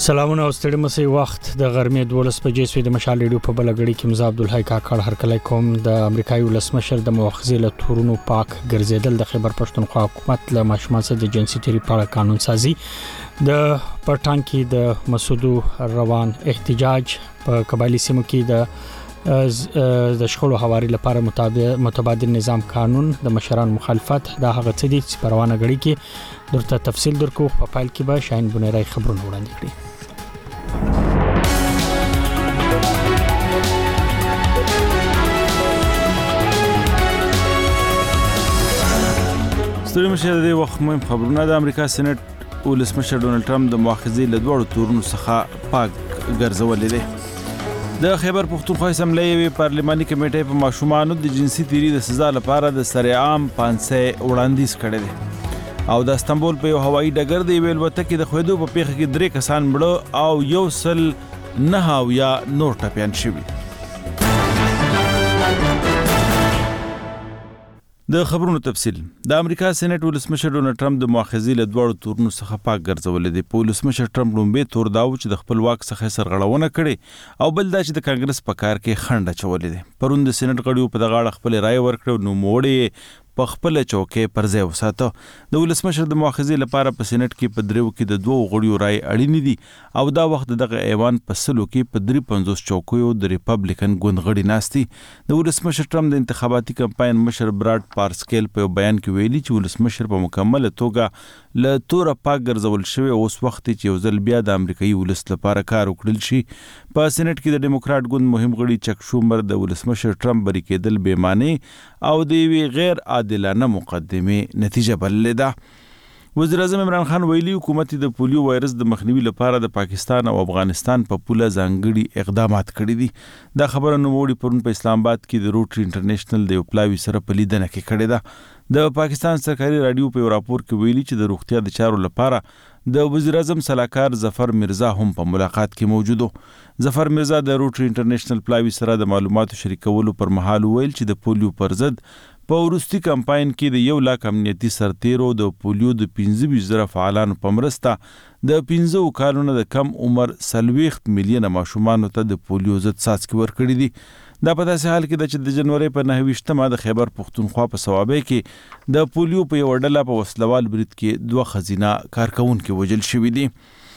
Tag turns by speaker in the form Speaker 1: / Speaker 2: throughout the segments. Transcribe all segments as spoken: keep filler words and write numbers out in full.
Speaker 1: سلامونه او ستړي مسي وخت د غرمې دولس بجې سوی د مشال ریډیو په بلګړی کې مزه عبدالحی کاکړ هرکلی کوم. د امریکایي ولسمشر د مؤاخذې له تورونو پاک ګرځیدل د خیبر پښتونخوا حکومت له ماشومان سره د جنسي تیری په اړه قانون سازي. د پټان کې د مسعودو روان احتجاج په قبایلی سیمو کې د د شخړو حواري لپاره متبادل نظام قانون د مشران مخالفت دا هغه څه دي چې پروانه غړي کې درته تفصیل درکو. په فایل کې به شاین بنیرای خبرونه وړاندې کړي.
Speaker 2: ستوري مشه د وخت مهم خبرونه. د امریکا سېنات ولسمشر ډونالد ټرمپ د مؤاخذې له دوړو تورونو څخه پاک ګرځولې دي. د خیبر پښتونخوا اسمبلی یوې پارلماني کمیټې په ماشومانو د جنسي تیری د سزا لپاره د سرعام پانسۍ وړاندیز کړی دی او د استنبول په یو هوایي ډګر د یوې الوتکې د خویدو په پیښه کې درې کسان مړه او یو سل نه اویا نور ټپیان شوي. د خبرونو تفصیل. د امریکا سېنات ولسمشر ډونالد ټرمپ د مؤاخذې له دوړو تورونو څخه پاک ګرځولې دي. په ولسمشر ټرمپ لومبې تور داو چې د خپل واک څخه سرغړونه کړې او بل دا چې د کانګرس په کار کې خنډ اچولې دي. پرون د سېنات غړیو په دغه اړه خپل رائے ورکړ نو موړې په خپل چوکۍ پر ځای وساته. د ولسمشر د مؤاخذې لپاره په سېنات کې په دریو کې د دوه غړیو رائے اړین دي او دا وخت دغه ایوان په سلو کې په درې پنځوس چوکیو د ریپبلیکن ګوند غړي ناستي. د ولسمشر ټرمپ د انتخاباتي کمپاین مشر براد پارسکیل په بیان کې ویلي چې ولسمشر په مکمل توګه له توره پاک ګرځول شوی اوس وخت چې یو ځل بیا د امریکایي ولس لپاره کار وکړل شي. په سېنات کې د ډیموکرات ګوند مهم غړي چک شومر د ولسمشر ټرمپ بری کېدل بې معنی او د یوې غیر عادلانه مقدمې نتیجه بللې ده. وزیر اعظم عمران خان ویلي حکومت د پولیو وایرس د مخنیوي لپاره د پاکستان او افغانستان په پوله ځانګړي اقدامات کړي دي. دا خبره نوموړي پرون په اسلام آباد کې د روټري انټرنیشنل د یو پلاوي سره په لیدنه کې کړې ده. د پاکستان سرکاري رادیو په یو راپور کې ویلي چې د روغتیا د چارو لپاره د وزیر اعظم سلاکار ظفر مرزا هم په ملاقات کې موجود و. ظفر مرزا د روټري انټرنیشنل پلاوي سره د معلوماتو شریکولو پر مهال ویل چې د پولیو پر ضد په وروستي کمپاین کې د یو لاک امنیتي سرتیرو د پولیو د پنځه ویشت زره فعالانو په مرسته د پنځه کالونو د کم عمر څلوېښت میلیونه ماشومانو ته د پولیو ضد څاڅکي ورکړي دي. دا په داسې حال کې ده چې د جنوري په نهه ویشتمه د خیبر پښتونخوا په صوابۍ کې د پولیو په یوه ډله په وسلوال برید کې دوه ښځینه کارکوونکي وژل شوي دي.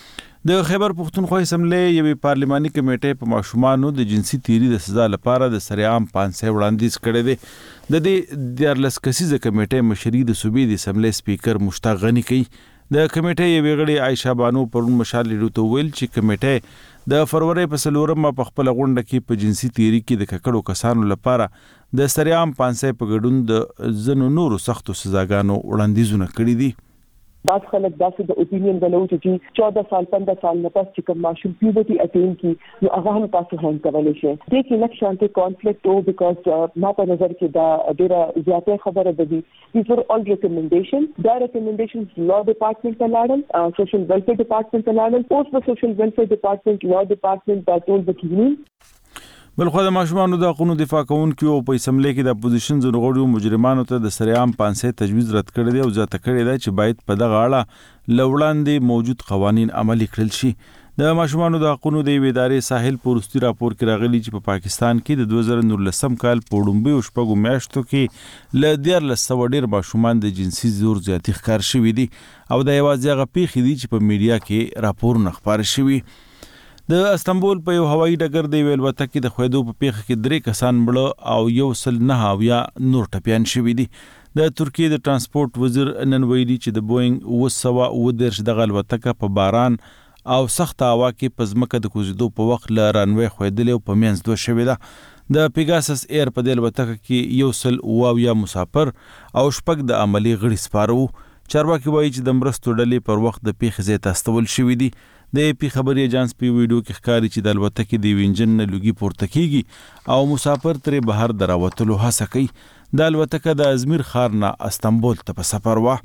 Speaker 2: د خیبر پښتونخوا اسمبلی یوې پارلماني کمیټې په ماشومانو د جنسي تیری د سزا لپاره د سرعام پانسۍ وړاندیز کړی دی. د دې دیارلس کسیزه کمیټې مشري د صوبې د اسمبلی سپیکر مشتاق غني کوي. د کمیټې یوې غړي عایشه بانو پرون مشال ریډیو ته ویل چې کمیټې د فروری په څلورمه په خپله غونډه کې په جنسي تیری کې د ککړو کسانو لپاره د سرعام پانسۍ په ګډون د ځینو نورو سختو سزاګانو وړاندیزونه کړي دي.
Speaker 3: بعض خلک داسې د اوپینین غلو چې چودہ سال پندرہ سال نه پس چې کوم ماشوم پیوبرټي اټین کی نو هغه هم تاسو هم کولای شئ. دې کې لکه شانتي کانفلیکټ او بیکاز ما په نظر کې دا ډیره زیاته خبره ده دي. These are all recommendations. دا recommendations law department ته لاړل, social welfare department ته لاړل, اوس په social welfare department law department دا ټول بکینی.
Speaker 2: بلخو د ماشومانو د حقونو دفاع کوونکي او په اسمبلی کې د اپوزیشن ځینو غړو مجرمانو ته د سرعام پانسۍ تجویز رد کړی دی او زیاته کړې ده چې باید په دغه اړه له وړاندې موجود قوانین عملي کړل شي. د ماشومانو د حقونو د یوې ادارې ساحل په وروستي راپور کې راغلي چې په پاکستان کې د دوه زره نولسم کال په وړومبیو شپږو میاشتو کې له دیارلس سوه ډېر ماشومان د جنسي زور زیاتي ښکار شوي دي او دا یوازې هغه پیښې دي چې په میډیا کې راپورونه خپاره شوي. د استنبول په یو هوایي ډګر د یوې الوتکې د خویدو په پیښه کې درې کسان مړه او یو سل نه اویا نور ټپیان شوي دي. د ترکیې د ترانسپورت وزیر نن ویلي چې د بوینګ اوه سوه اوه دېرش دغه الوتکه په باران او سخته هوا کې په ځمکه د کوزیدو په وخت له رنوی خویدلې او په منځ دوه شوې ده. د پیګاسس ایر په دې الوتکه کې یو سل اوه اویا مسافر او شپږ د عملي غړي سپاره وو. چارواکي وایي چې د مرستو ډلې پر وخت د پیښې ځای ته استول شوي دي. د اے پی خبري ایجانس په ویډیو کې ښکاري چې د الوتکې د یو انجن نه لوګي پورته کیږي او مسافر ترې بهر د راوتلو هڅه کوي. د الوتکه د ازمیر ښار نه استنبول ته په سفر وه.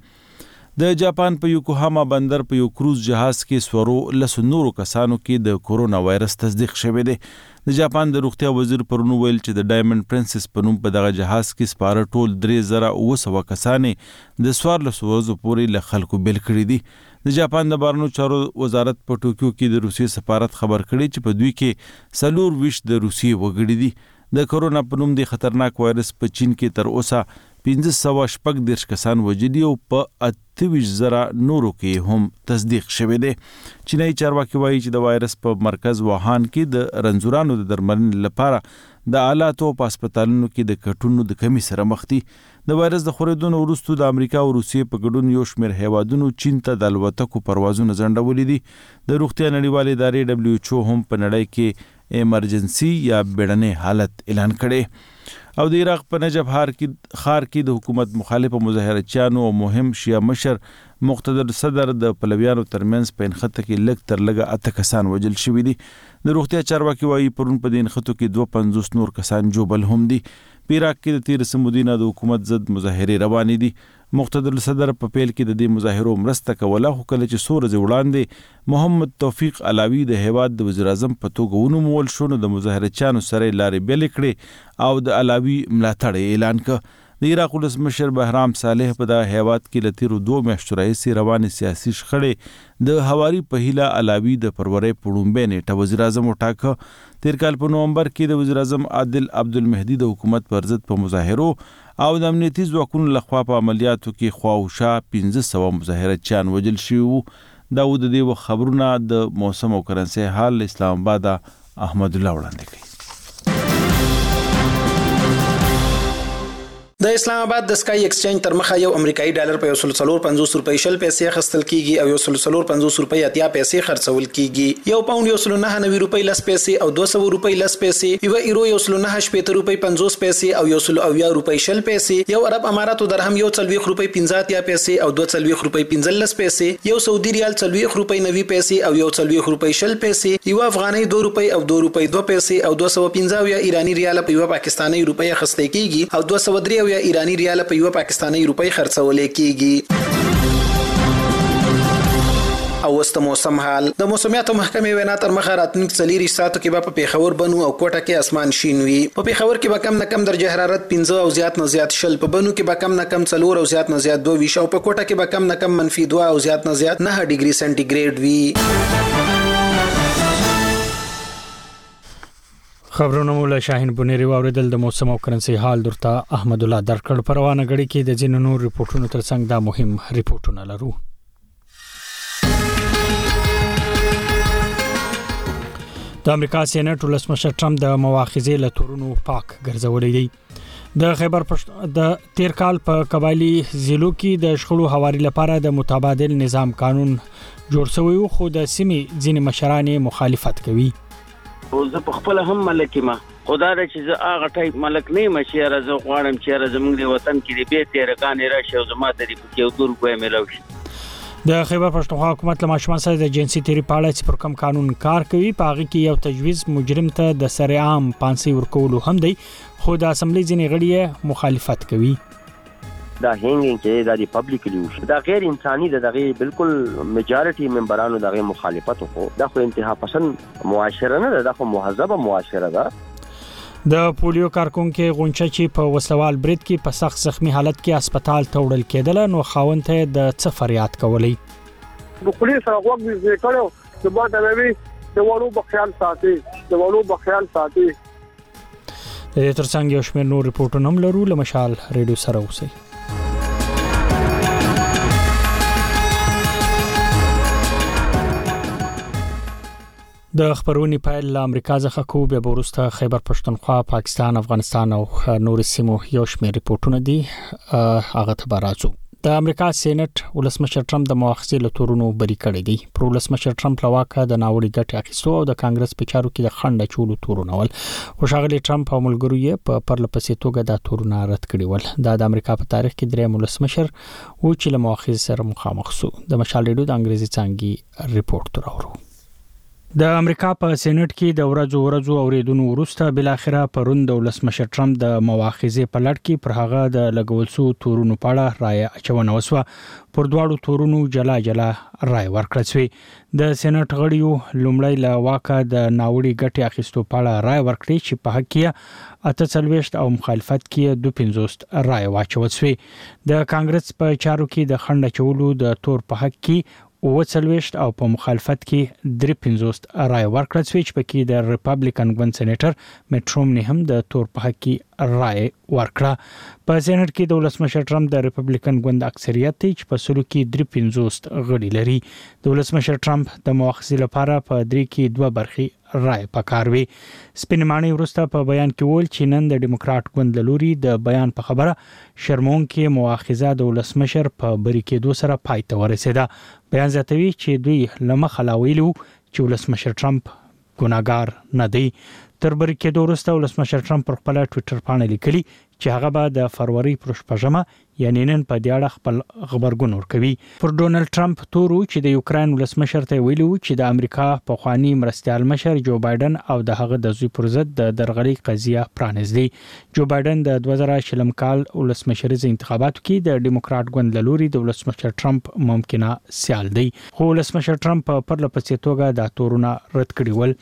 Speaker 2: د جاپان په یوکوهاما بندر په یو کروز جهاز کې سورو لسو نورو کسانو کې د کورونا وایرس تصدیق شوی دی. د جاپان د روغتیا وزیر پرون ویل چې د ډایمنډ پرنسس په نوم په دغه جهاز کې سپاره ټول درې زره اوه سوه کسانې د څوارلسو ورځو پورې له خلکو بیل کړي دي. د جاپان د بهرنیو چارو وزارت په ټوکیو کې د روسیې سفارت خبر کړی چې په دوی کې څلور ویشت د روسیې وګړي دي د کرونا په نوم د خطرناک وایرس په چین کې تر اوسه پنځه سوه شپږ دېرش کسان وژلي او په اته ویشت زره نورو کې هم تصدیق شوی دی. چینایي چارواکي وایي چې د وایرس په مرکز ووهان کې د رنځورانو د درملنې لپاره د آلاتو په هسپتالونو کې د کټونو د کمی سره مخ دي. د وایرس د خورېدو وروسته د امریکا او روسیې په ګډون یو شمېر هیوادونو چین ته د الوتکو پروازونه ځنډولي دي. د روغتیا نړیوالې ادارې دبلیو ایچ او هم په نړۍ کې ایمرجنسي یا بیړنی حالت اعلان کړي. او د عراق په نجف ښار کې خار کې د حکومت مخالف مظاهرچیانو او مهم شیعه مشر مقتدر صدر د پلویانو ترمنځ په انخته کې لږ تر لږه اته کسان وژل شوي دي. د روغتیا چارواکي وایي پرون په دې انختو کې دوه پنځوس نور کسان جوبل هم دي. په عراق کې د تیر سمودینه د حکومت ضد مظاهرې روانې دي. مقتدر صدر په پیل کې د دې مظاهرو مرسته کوله، خو کله چې څو ورځې وړاندې محمد توفیق علاوي د هیواد د وزیر اعظم په توګه ونومول شو نو د مظاهرچیانو سره لارې بېلې کړې او د علاوي ملاتړ اعلان کړ. د عراق ولسمشر بهرام صالح په د هیواد کې له تیرو دوه میاشتو راهیسې روانې سیاسي شخړې د هواري په هیله علاوي د فروری په لومړۍ نیټه وزیر اعظم وټاکه. تیر کال په نومبر کې د وزیر اعظم عادل عبدالمهدي د حکومت پر ضد په مظاهرو او د امنیتي ځواکونو لخوا په عملیاتو کې خواوشا پنځه سوه مظاهرچیان وژل شوي وو. دا و د دې خبرونه د موسم او کرنسي حال اسلام آباد احمد الله وړاندې کوي.
Speaker 4: د اسلام آباد د سکای ایکسچینج تر مخه یو امریکایي ډالر په یو سل څلور پنځوس روپۍ شل پیسې اخیستل کیږي او یو سل څلور پنځوس روپۍ اتیا پیسې خرڅول کیږي. یو پاوند یو سل نهه نوي روپۍ لس پیسې او دوه سوه روپۍ لس پیسې، یو ایرو یو سل نهه شپېته روپۍ پنځوس پیسې او یو سل اویا روپۍ شل پیسې، یو عرب اماراتو درهم یو څلوېښت روپۍ پنځه اتیا پیسې او دوه څلوېښت روپۍ پنځلس پیسې، یو سعودي ریال څلوېښت روپۍ نوي پیسې او یو څلوېښت روپۍ شل پیسې، یو افغانۍ دوه روپۍ او دوه روپۍ دوه پیسې او دوه سوه پنځه اویا ایراني ریال په یو پاکستاني روپۍ اخیستل کیږي او دوه سوه درې اویا ایراني ریال په یو پاکستاني روپۍ خرڅول کیږي. او وست موسم حال د موسمیاتو محکمې وینا تر مخه راتلونکي څلور ساعتو کې به په پیښور بنو او کوټه کې اسمان شین وي. په پیښور کې به کم نه کم درجه حرارت پنځه او زیات نه زیات شل، په بنو کې به کم نه کم څلور او زیات نه زیات دوه ویش او په کوټه کې به کم نه کم منفي دوه او زیات نه زیات نه ډیګري سنټیګریډ وي.
Speaker 1: خبرونه مولا شاهین بنيري واوریدل. د موسم او کرنسي حال درته احمد الله درکړ. په روانه غړي کې د ځینو نور ریپورتونو ترڅنګ دا مهم ریپورتونه لرو. د امریکا سېنات ولسمشر ټرمپ د مواخذې له تورونو پاک ګرځولې دي. د خیبر پښتون د تیر کال په قبایلی ضلعو کې د شخړو هواري لپاره د متبادل نظام قانون جوړ شوی و، خو د سیمې ځینې مشران مخالفت کوي.
Speaker 5: زه په خپل هم ملک ما خدا دې چې زه هغه ټایپ ملک نه یم چې راځم غواړم چې زموږ د وطن کې دې به تیرګان راشي او زما د دې په یو دور کوی ملو شي.
Speaker 1: د خیبر پښتونخوا حکومت له ماشومان سره د جنسي تیری په اړه چې پر کوم قانون کار کوي په هغه کې یو تجویز مجرم ته د سر عام پانسي ورکول هم دی، خو د اسمبلی ځینې غړي مخالفت کوي.
Speaker 6: دا هینګینګ چې دا دی پبلکلی وشي دا غیر انساني ده، دغه بالکل میجارټي ممبرانو دغه مخالفت وکړو. دا خو انتها پسند معاشره نه ده، دا خو مهذبه معاشره ده.
Speaker 1: د پولیو کارکونکو غونچه چې په وسوال برید کې په سخت زخمی حالت کې هسپتال ته وړل کېدل، نو خاوند ته د څه فریاد کولای.
Speaker 7: د پولیس هغه وخت یې کړو چې ما ته وی د وړو بخیال ساتي د وړو بخیال ساتي.
Speaker 1: د دې ترڅنګ یو شمېر نور ریپورتونه هم لرو. لمشال ریډیو سره اوسئ. د خبرونې پایل له امریکا څخه کو به ورسته خیبر پښتونخوا، پاکستان، افغانستان او نور سیمو یو شمېر ریپورتونه دي. هغه ته راځو. د امریکا سېنات ولسمشر ټرمپ د مواخذې له تورونو بری کړی دی. پر ولسمشر ټرمپ لواکه د ناوړي ګټې اخیستو او د کانګرس په چارو کې د خنډ چولو تورونه ول. خوشاغلی ټرمپ او ملګرو یې په پرلپسې توګه د تورونه رد کړی ول. دا د امریکا په تاریخ کې دریم ولسمشر و چې له مواخذې سره مخامخ شو. د مشال ریډیو د انګریزي څنګه ریپورت راوړو. د امریکا په سېنات کې د ورځو ورځو اوریدونو وروسته بل اخره پرون د ولسمشر ټرمپ د مواخذې په لړ کې پر هغه د لګول شو تورونو په اړه رائے اچونه وسوه. پر دواړو تورونو جلا جلا رائے ورکړل شوې. د سېنات غړیو لومړی له واکه د ناوړي ګټې اخیستو په اړه رائے ورکړي چې په حق کې اته څلوېښت او مخالفت کې دوه پنځوس رائے واچول شوې. د کانګرس په چارو کې د خنډ چولو د تور په حق کې وڅلويشت او په مخالفت کې درې پنځوس رای ورکړل چې پکې د ریپابلیکن ګوند سېنیټر میټ رومني هم د تور په حق کې رای ورکړه. په سېنات کې د ولسمشر ټرمپ د ریپابلیکن ګوند اکثریت چې په سلو کې درې پنځوس غړي لري. د ولسمشر ټرمپ د مؤاخذې لپاره په درې کې دوه برخې رای پکاروي. سپینماني ورسته په بیان کې ویل چې نن د ډیموکرات ګوند لوري د بیان په خبره شرمون کې مؤاخذه د ولسمشر په بری کې دوه سره پای ته ورسېده. بیان زیاتوي چې دوی لمخ لاویلو چې ولسمشر ټرمپ ګناګار نه دی. تر بری کې دوه ورسته ولسمشر ټرمپ پر خپل ټوئیټر باندې لیکلي چې هغه به د فروری پر شپږمه یعنی نن په دیاړه خپل خبرګون ورکوي. پر ډونلډ ټرمپ تورو چې د یوکرين ولسمشر ته ویلو چې د امریکا په خواني مرستيال مشر جو بایدن او د هغه د زوی پر ضد د درغلي قضیه پرانیزدي. جو بایدن د دوه زره شلم کال ولسمشریز انتخاباتو کې د ډیموکرات ګوند لوري د ولسمشر ټرمپ ممکنه سیال دی. خو ولسمشر ټرمپ پر لپسې توګه د تورونه رد کړی ول.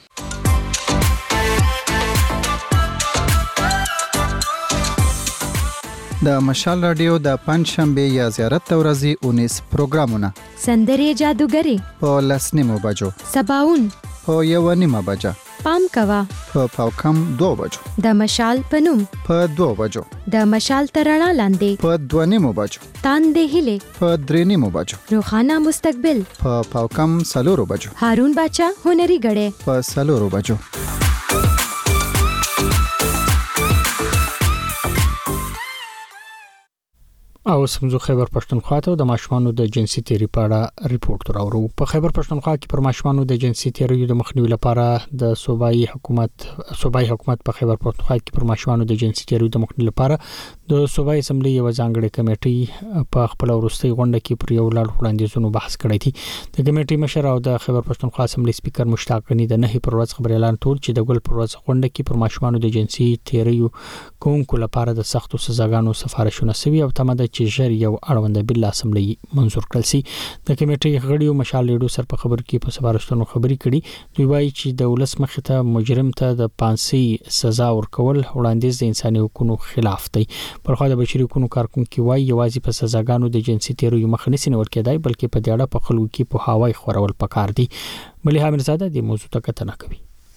Speaker 8: د مشال رادیو د پنځ شنبه یا زیارت ورځې اونیس پروګرامونه
Speaker 9: سندري جادوګری
Speaker 8: په لسنیمو بجو
Speaker 9: سباون
Speaker 8: په یو نیمه بجه
Speaker 9: پام کوا
Speaker 8: په پاوکم دو بجو
Speaker 9: د مشال پنوم
Speaker 8: په دو بجو
Speaker 9: د مشال ترڼا لاندې
Speaker 8: په دو نیمو بجو
Speaker 9: تاندې هله
Speaker 8: په درې نیمو بجو
Speaker 9: روخانه مستقبل
Speaker 8: په پاوکم سلورو بجو
Speaker 9: هارون باچا هنري غړې
Speaker 8: په سلورو بجو.
Speaker 1: او سمزو خیبر پښتونخوا ته د ماشومانو د جنسي تیری په اړه ریپورت راوړو. په خیبر پښتونخوا کې پر ماشومانو د جنسي تیری د مخنیوي لپاره د صوبایي حکومت صوبایي حکومت په خیبر پښتونخوا کې پر ماشومانو د جنسي تیری د مخنیوي لپاره د صوبایي اسمبلی یو ځانګړي کمیټي په خپل ورستي غونډه کې پر یو لړ وړاندیزونو بحث کړی دی. د کمیټي مشر او د خیبر پښتونخوا اسمبلی سپیکر مشتاق غنی د نه پر ورځ خبر اعلان ټول چې د ګل پر ورځ غونډه کې پر ماشومانو د جنسي تیری کوونکو لپاره د سختو سزاګانو سفارشونه سوي او تمه چې ژر یو اړوند بل اسمبلی منزور کړل شي. د کمیټې غړي مشال لیډو سر په خبر کې په سفارشتونو خبري کړي. دوی وایي چې د ولس مخې ته مجرم ته د پانسي سزا ورکول وړاندیز د انساني حقوقو خلاف دی. پر خو د بشري حقوقو کارکونکو وایي یوازې په سزاګانو د جنسي تیری مخه نه سینول کېدای بلکې په دیاړه په خلکو کې په هواي خورول پکار دي. ملي حامدزاده د موضوع ته کتنه کوي.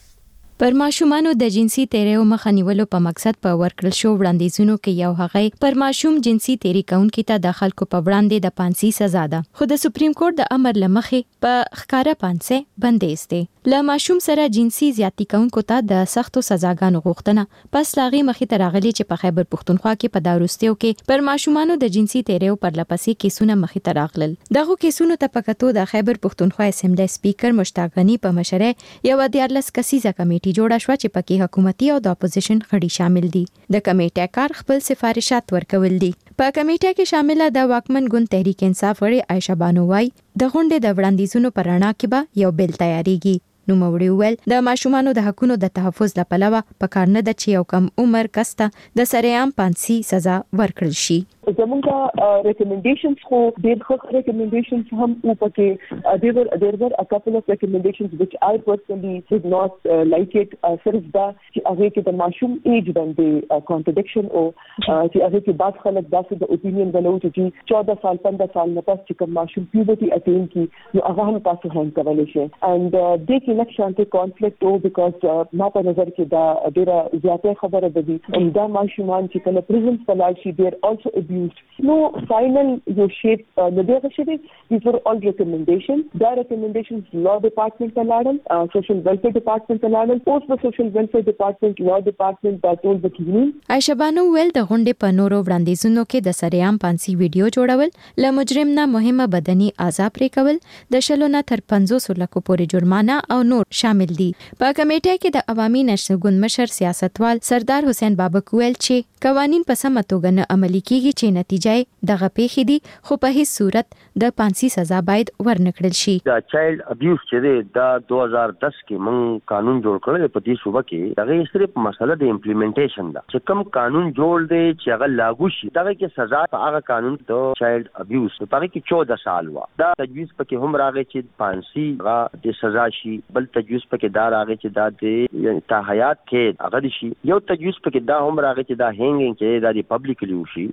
Speaker 9: پر ماشومانو د جنسي تیریو مخه نیولو په مقصد په ورکړل شو وړاندیزونو کې یو هغه پر ماشوم جنسي تیری کونکو ته د خلکو په وړاندې د پانسي سزا ده. خو د سپریم کورټ د امر لمخې په ښکارا پانسي بندیز دی. له ماشوم سره جنسي زیاتی کونکو ته د سختو سزاګانو غوښتنه پس لاغي مخې ته راغلي چې په خیبر پښتونخوا کې په داروستیو کې پر ماشومانو د جنسي تیریو پر لپسې کیسونه مخې ته راغلل. دغه کیسونو ته پکاتو د خیبر پښتونخوا اسمبلی سپیکر مشتاق غنی په مشره یو دیارلس کسیزه کمیټه جوړه شو چې پکې حکومتي او د اپوزیشن غړي شامل دي. د کمیټې کار خپل سفارشات ورکول دي. په کمیټه کې شامل د واکمن ګوند تحریک انصاف غړي عائشہ بانو وايي د غونډې د وړاندیزونو پر اړه کې به یو بل تیاریږي. نو موړي ول د ماشومانو د حقونو د تحفظ لپاره په کار نه د چې یو کم عمر کسته د سریام پانسي سزا ورکړل شي.
Speaker 3: زمونږه ریکمنډیشنز خو ډېر ښه ریکمنډیشنز هم او پکې there were there were a couple of recommendations which I personally did not uh, like it. صرف دا چې هغه کې د ماشوم ایج باندې contradiction او چې هغه کې بعض خلک داسې د اوپینین غنو چې چودہ سال پندرہ سال نه پس چې کوم ماشوم پیوبرټي اټین کی نو هغه هم تاسو هم کولای شي and د کې نقشانته conflict او because ما په نظر کې دا ډېره زیاته خبره ده او دا ماشومان چې کله پریزن فلال شي they're also abused. No final your shape uh, the other shape these were all recommendations. The recommendations law department talaran uh, social welfare department talaran post the social welfare department law department that told the cleaning.
Speaker 9: عائشہ بانو ول د غونډې په نورو وړاندیزونو کې د سریام پانسي ویډیو جوړول ل مجرم نه مهمه بدني اعضاء پرې کول د شلو نه تر پنځوس لکو پورې جرمانه او نور شامل دي. په کمیټه کې د عوامي نشو ګوند مشر سیاستوال سردار حسین بابک ویل چې قوانين په سمه توګه نه عملي کیږي چې نتیجه دغه پیښې دي خو په هیڅ صورت د پانسي سزا باید ورنکړل شي.
Speaker 6: دا چایلډ ابیوز چې د دو هزار دس کې مون قانون جوړ کړل په دې صوبه کې دغه صرف مسله د امپلیمنټیشن ده چې کوم قانون جوړ دی چې هغه لاګو شي دغه کې سزا په هغه قانون د چایلډ ابیوز په هغه کې چودہ سال وا دا تجویز پکې هم راغی چې پانسي هغه د سزا شي بل تجویز پکې دا راغی چې دا د تا حیات کې هغه شي یو تجویز پکې دا هم راغی چې دا هینګینګ چې دا د پبلکلی وشي پبلک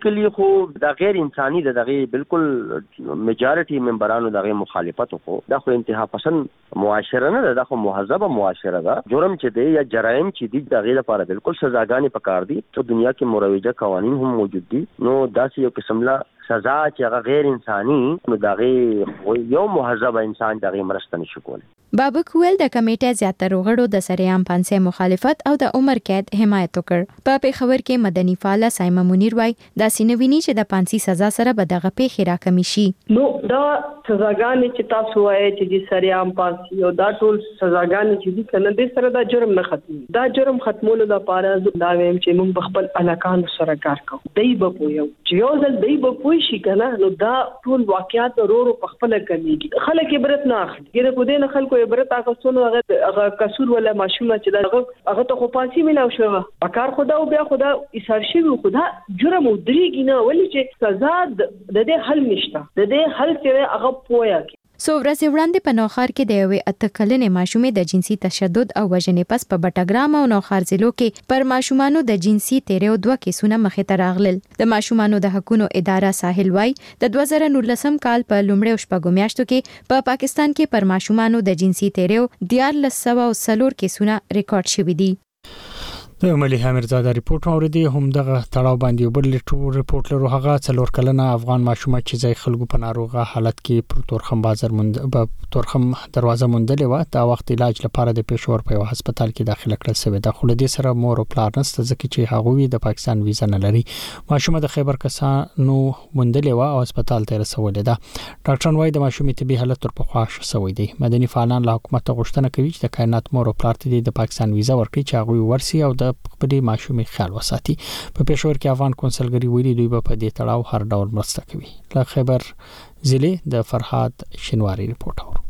Speaker 6: بیسیکلی خو دا غیر انساني د دغه بالکل میجارټي ممبرانو دغه مخالفت خو دا خو انتها پسند معاشره نه ده، خو مهذبه معاشره ده. جرم چې دی یا جرایم چې دی دغه لپاره بالکل سزاګانې پکار دي. ته دنیا کې مروجه قوانین هم موجود دي، نو داسې یو قسم لا سزا چې هغه غیر انساني نو دغه یو مهذب انسان دغه مرسته نشي کولی.
Speaker 9: بابک ویل د کمیټې زیاتره غړو د سریام پانسه مخالفت او د عمر قید حمایت وکړ. په پیښور کې مدني فعال سایمه منیر وای دا سینویني چې د پانسي سزا سره به دغه پیښه راکمي شي.
Speaker 10: نو دا سزاګانې چې تاسو وایي چې د سریام پانسي او دا ټول سزاګانې چې دي کنه د سره دا جرم نه ختمي. دا جرم ختمولو لپاره دا ویم چې موږ خپل علاقان سره کار کوو. دای به پویو چې یو ځل دای به پوي شي کنه نو دا ټول واقعیات ورو په خپل کمیږي. خلک عبرت نه اخلي. ګره په دې نه خلکو عبرت اخستون هغه هغه قصور ولا ماشومه چې دا هغه ته خو پانسي ملاو شوه پکار خدا او بیا خدا ایثار شي خدا جرم او دریږي نه ولې چې سزا د دې حل نشته. د دې حل چې هغه پویا کی
Speaker 9: سو ورځې وړاندې په نوخار کې د یوې اته کلنې ماشومې د جنسي تشدد او وژنې پس په بټګرام او نوخار ضلعو کې پر ماشومانو د جنسي تیریو دوه کیسونه مخې ته راغلل. د ماشومانو د حقوقو اداره ساحل وای د دوه زره نولسم کال په لومړۍ شپږو میاشتو کې په پا پاکستان کې پر ماشومانو د جنسي تیریو دیارلس سوه او څلور کیسونه ریکارډ شوي دي.
Speaker 1: د ملي حامرزاده ریپورت اوریدي هم دغه تړاو باندې بل ټول ریپورت لرو. هغه څلور کلنه افغان ماشومه چې ځای خلکو په ناروغه حالت کې پر تورخم بازار مند په تورخم دروازه مندلې و. دا وخت علاج لپاره د پېښور په یو هسپتال کې داخله کړل شوې ده، خو له دې سره مور او پلار نسته ځکه چې هغوی د پاکستان ویزا نه لري. ماشومه د خیبر کسانو مندلې و او هسپتال ته رسولې ده. ډاکټران وايي د ماشومې طبي حالت تر پخوا ښه شوی دی. مدني فعالان له حکومت غوښتنه کوي چې د کائنات مور او پلار ته د پاکستان ویزا ورکړي چې هغوی ورسي او د خپلې ماشومې خیال وساتي. په پېښور کې افغان کونسلګری ویلي دوی په دې تړاو هر ډول مرسته کوي. له خیبر ضلع د فرحات شنواری ریپورت اور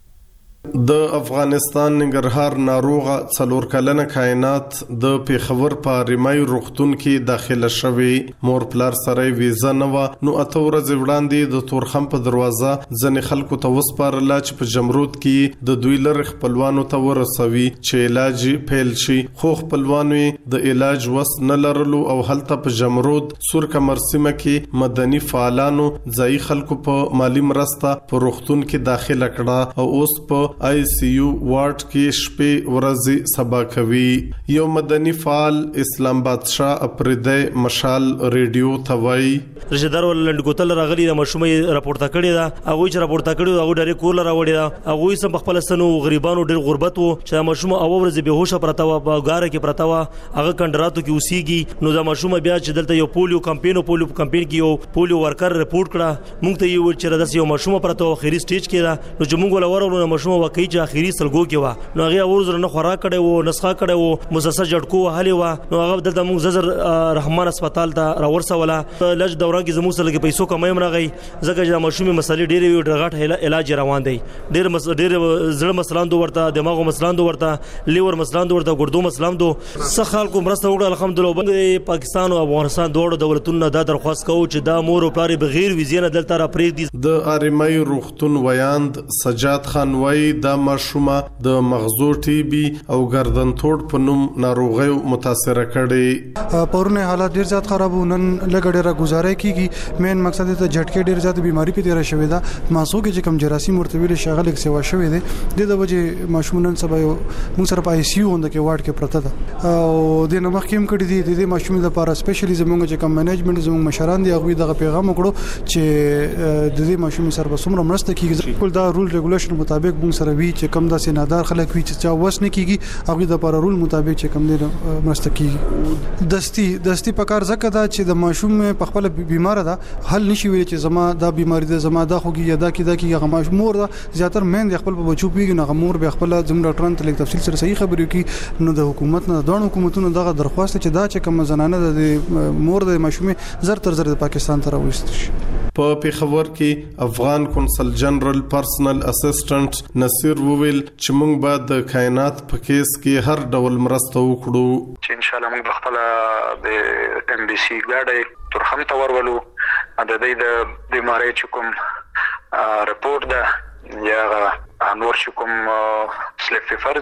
Speaker 11: د افغانستان ننګرهار ناروغه څلور کلنه کائنات د پیښور په ریمای روغتون کې داخله شوی. مور پلار سره ویزا نه و، نو اته ورځې وړاندې د تورخم په دروازه ځنې خلکو ته وسپارله چې په جمرود کې د دوی لر خپلوانو ته ورسوي چې علاج پیل شي. خو خپلوانو د علاج وس نه لرلو او هلته په جمرود سور کمرسیمه کې مدني فعالانو ځای خلکو په مالی مرسته په روغتون کې داخله کړه او اوس په آی سی یو وارد کې شپې ورځې سبا کوي. یو مدني فعال اسلام بادشاه اپریدی مشال ریډیو توای
Speaker 12: رشدار ولند کوتل راغلی د مشومې راپورته کړی دا هغه چې راپورته کړی هغه ډېر کول راوړی دا هغه سم خپل سنو غریبانو ډېر غربت وو چې مشومه او ورځ به هوښه پرتا و په غاره کې پرتا و هغه کندراتو کې اوسېږي. نو دا مشومه بیا چې دلته یو پولیو کمپاین پولیو کمپاین کې یو پولیو ورکر رپورټ کړه مونږ ته یو چې داس یو مشومه پرتا و خيري سټیج کې دا نو چې مونږ ولورو مشومه وکي چې اخیری سلګو کې و نو هغه ورزره نه خورا کړي وو نسخه کړي وو مسسه جټکو وهلي و نو هغه دلته موږ ززر رحمان هسپتال ته راورسوله. لږ دوران کې زموږ سره کې پیسو کمایم راغی ځکه چې مشومې مسلې ډېرې وي ډرغټ علاج روان دی. ډېر مس ډېر زړه مسلان دو ورته دماغو مسلان دو ورته لیور مسلان دو ورته ګردو مسلان دو څه خلکو مرسته وکړه الحمدلله. بنګ پاکستان او افغانستان دوه دولتونو دا درخواست کوي چې دا مور او پلار بغیر ویزې نه دلته را پرېږدي.
Speaker 11: د ارمای روغتون ویاند سجاد خان وای دا مشومه د مغزو ټي بي او گردن توړ په نوم ناروغي متاثر کړي.
Speaker 13: پرونه حالات ډیر زیات خراب ونن لګړه گزارې کیږي. مین مقصد ته جټکې ډیر زیات بيماري په تیر شوې ده. ماسو کې چې کم جراثیم مرتبل شغل یک سیوا شوې ده د وجه ماشومنن سبا یو موږ سره په آی سی یو اند کې وارد کې پرته ده او د نمخ کېم کړي دي د ماشومې لپاره سپیشلی زموږ چې کم منیجمنت زموږ مشران دي هغه دغه پیغام وکړو چې د دې ماشومې سره بسمره مرسته کیږي. ټول دا رول ریګولیشن مطابق موږ سره وی چې کم د سینادار خلک وی چې چا وس نه کیږي هغه د لپاره رول مطابق چې کم نه مرسته کیږي. دستی دستی په کار زکه دا چې د ماشوم په خپل بیمار ده حل نشي ویل چې زما دا بیماری ده زما دا خوږي یا دا کی دا کی هغه ماشوم مور ده زیاتره مین د خپل په بچو پیږي نه مور به خپل زم ډاکټران ته لیک تفصیل سره صحیح خبرې کوي. نو د حکومت نه د حکومتونو دغه درخواست چې دا چې کوم زنانه د مور د ماشوم زر تر زر د پاکستان ته راوست شي.
Speaker 11: په پیښور کې افغان کونسل جنرال پرسنل اسسټنټ نصیر وویل چې موږ به د کائنات په کیس کې هر ډول مرسته وکړو
Speaker 14: چې ان شاء الله موږ خپل د ام بي سي ګاډي ترخم ته ورولو د دې د بیماری چې کوم رپورت ده یا نور چې کوم سلیپ فیفر دي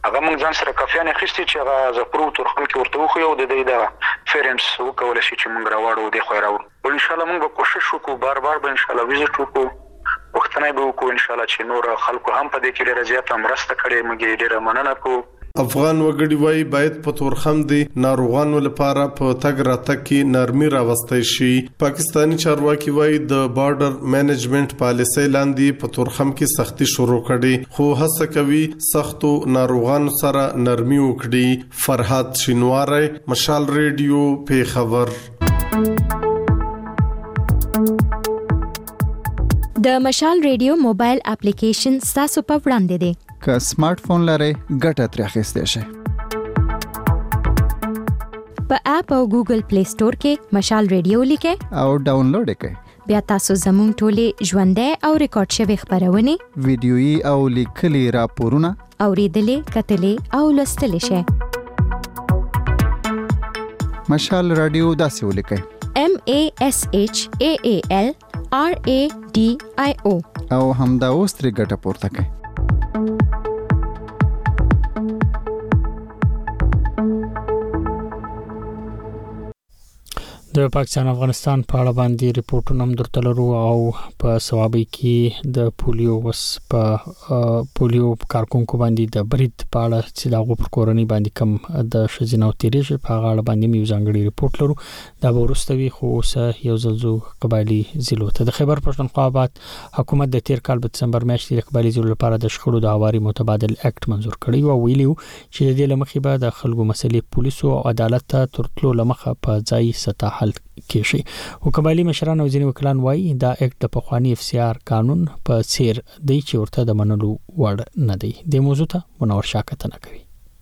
Speaker 14: هغه موږ ځان سره کافیان اخیستي چې هغه زپرو ترخم کې ورته وخو یو د دې د فیرنس وکول شي چې موږ راوړو د خو راوړو او ان شاء الله موږ به کوشش وکړو بار بار به ان شاء الله ویزټ وکړو وختنه به وکړو ان شاء الله چې نور خلکو هم په دې کې ډېر زیات مرسته کړي موږ ډېر مننه کوو.
Speaker 11: افغان وګړي وايي باید په تورخم دي ناروغانو لپاره په تګ راتګ کې نرمي راوستي شي. پاکستانی چارواکي وايي د بارډر مینجمنت پالیسي لاندې په تورخم کې سختي شروع کړي خو هڅه کوي سختو ناروغانو سره نرمي وکړي. فرحات شینواری، مشال ریډیو، پیښور.
Speaker 9: د مشال ریډیو موبایل اپلیکیشن تاسو په وړاندې دی.
Speaker 8: که سمارټ فون لرئ ګټه ترې اخیستی شئ.
Speaker 9: په اپ او ګوګل پلی سٹور کې مشال ریډیو لیکئ
Speaker 8: او ډاونلوډ یې کړئ.
Speaker 9: بیا تاسو زموږ ټولې ژوندۍ او ریکارډ شوي خبرونه،
Speaker 8: ویډیويي او لیکلي راپورونه
Speaker 9: اوریدلې، کتلې او لوستلې شئ.
Speaker 8: مشال رادیو داسې ولیکئ:
Speaker 9: M A S H A A L R A D I O
Speaker 8: او همدا اوس ترې ګټه پورته کړئ.
Speaker 1: د پاکستان افغانستان په اړه باندې ریپورتونه هم درته لرو او په سوابي کې د پولیو وس په پولیو کارکونکو باندې د برید په اړه چې د غو پر کورنۍ باندې کم د شزینو تیریږي په اړه باندې یو ځانګړي ریپورت لرو. دا به ورستوي خو اوس یو ځلزو قبایلی ضلع ته د خیبر پښتونخوا آباد حکومت د تیر کال په دسمبر میاشتې د قبایلی ضلع لپاره د شخړو د هواري متبادل اکټ منزور کړی او ویلیو چې د دې لمخې به د خلکو مسلې پولیسو او عدالت ته ترتلو لمخه په ځای سطح کې شي. او قبایلی مشران او ځینې وکیلان وایي دا اکټ د پخوانی اف سی آر قانون په څیر دی چې ورته د منلو وړ نه دی. د موضوع ته منور شاکتنه کوي.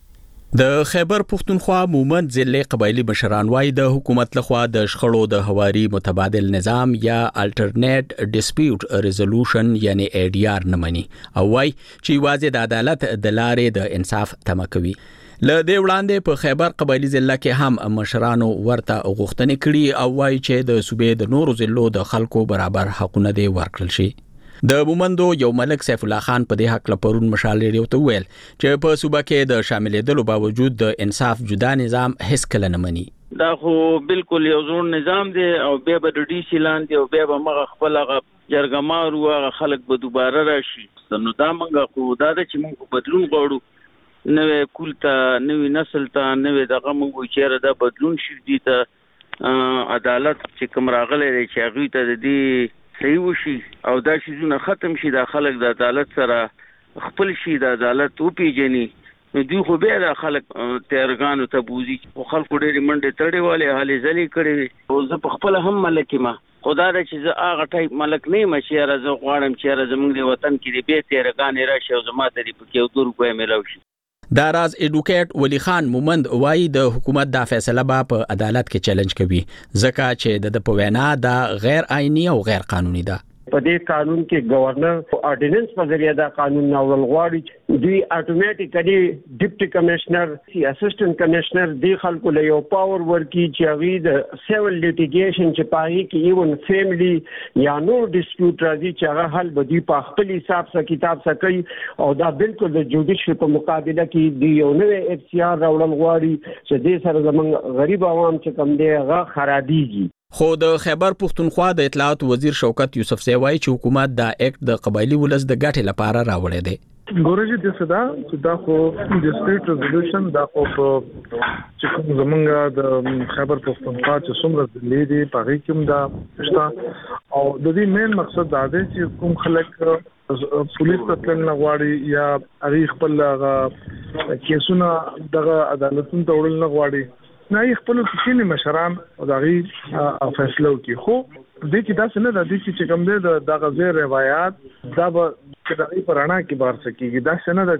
Speaker 15: د خیبر پښتونخوا مومند ضلع قبایلی مشران وایي د حکومت لخوا د شخړو د هواري متبادل نظام یا الټرنیټ ډیسپیوټ ریزولوشن یعنی ای ډی آر نه مني او وایي چې واځي د عدالت د لارې د انصاف تمه کوي. له دې وړاندې په خیبر قبایلی ضلع کې هم مشرانو ورته غوښتنې کړي او وایي چې د صوبې د نورو ضلعو د خلکو برابر حقونه دي ورکړل شي. د مومندو یو ملک سیف الله خان په دې حق لپاره مشال ریډیو ته ویل چې په صوبه کې د شاملېدلو باوجود د انصاف جدا نظام هیڅ کله نه مني.
Speaker 5: دا خو بالکل یو ځون نظام دی او بیا به د ډي سي لاندې او بیا به مغه خپل هغه جرګمار او هغه خلک به دوباره راشي. نو دا موږ خو دا چې موږ بدلون غواړو، نوې کولتا نوې نسل ته نوې دغه موږ چیرې دا بدلون شي دي ته عدالت چې کوم راغلی دی چې هغه ته د دې صحیح وشي او دا شیزونه ختم شي، دا خلک د عدالت سره خپل شي، د عدالت او پیجنې نو دوی خو به د خلک تیرګانو ته بوزي او خلکو ډېر منډه تړي والے حالې زلي کړي او زه په خپل هم ملک ما خدا د چې زه هغه ټایپ ملک نه یم چې راز غواړم چې زمونږ د وطن کې د به تیرګانې راشي او زما د په کې دور کوی ملو شي.
Speaker 15: دا راز ایډوکیټ ولی خان مومند وایي د حکومت دا فیصله به په عدالت کې چیلنج کوي ځکه چې د په وینا دا غیر آئینی او غیر قانوني ده.
Speaker 16: په دې قانون کې گورنر اورډیننس په ذریعہ دا قانون ناول غواړي دوی اتوماتیکلی ډیپټي کمشنر سی اسسټنټ کمشنر دی خلکو له یو پاور ورکی چې هغه د سیول لیټیګیشن چې پای کې ایون فیملی یا نو ډیسپیوټ راځي چې هغه حل بدی په خپل حساب سره کتاب سره کوي او دا بالکل د جوډیشل په مقابله کې دی یو نوې اف سی آر راوړل غواړي چې دې سره زمونږ غریب عوام چې کم دی هغه خرابيږي.
Speaker 15: خو د خیبر پښتونخوا د اطلاعات وزیر شوکت یوسف سیوای چې حکومت دا اکټ د قبایلی ولس د ګټې لپاره راوړی دی.
Speaker 17: ګورجی د صدا چې دا خو ډیسپیوټ ریزولوشن دا خو چې کوم زمونږ د خیبر پښتونخوا چې څومره ضلع دي په هغه کې دا شته او د دې مین مقصد دا دی چې کوم خلک پولیس ته تلل نه غواړي یا هغه خپل کیسونه دغه عدالتونو ته وړل نه غواړي نه یې خپل کینې مشران او دغه فیصله وکړي. خو دې کې دا څنګه د دې چې کوم دې د غزیر روایت دا به چې دغه پرانا کې بار سکیږي دا څنګه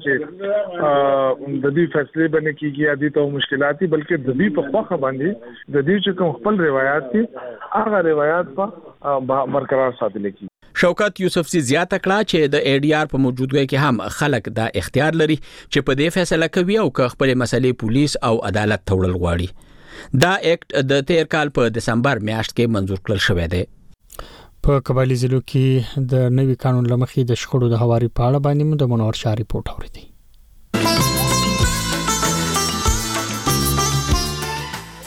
Speaker 17: چې د دې فیصله باندې کېږي یا دې ته مشکلاتي بلکې د دې په خوخه باندې د دې چې کوم خپل روایت دي هغه روایت په برقرار ساتل کېږي.
Speaker 15: شوکت یوسف سی زیاته کړه چې د ای ډی آر په موجودګۍ کې هم خلک دا اختیار لري چې په دې فیصله کوي او که خپل مسلې پولیس او عدالت ته وړل غواړي. دا اکټ د تیر کال په دسمبر میاشت کې منظور کړل شوی دی.
Speaker 1: په قبایلی ضلعو کې د نوي قانون لمخې د شخړو د هواري په اړه باندې د منور شاه ریپورت اوریدي.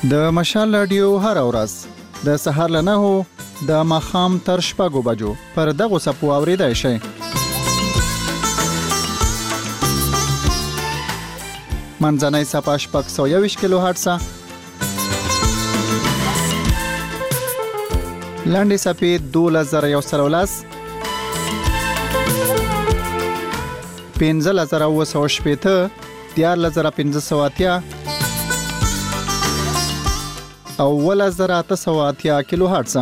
Speaker 8: د مشال رادیو هر ورځ د سهار له نهو د ماخام تر شپږو بجو پر دغه سپو اوریدای شئ. منځنۍ صفحه شپږ سوه یوویشت کیلو هرتز، لاندې صفحه دولس زره یو سل ولس، پنځلس زره اوه سوه شپېته، دیارلس زره پنځه سوه اتیا او اوولس زره اته سوه اتیا کیلو هرتز.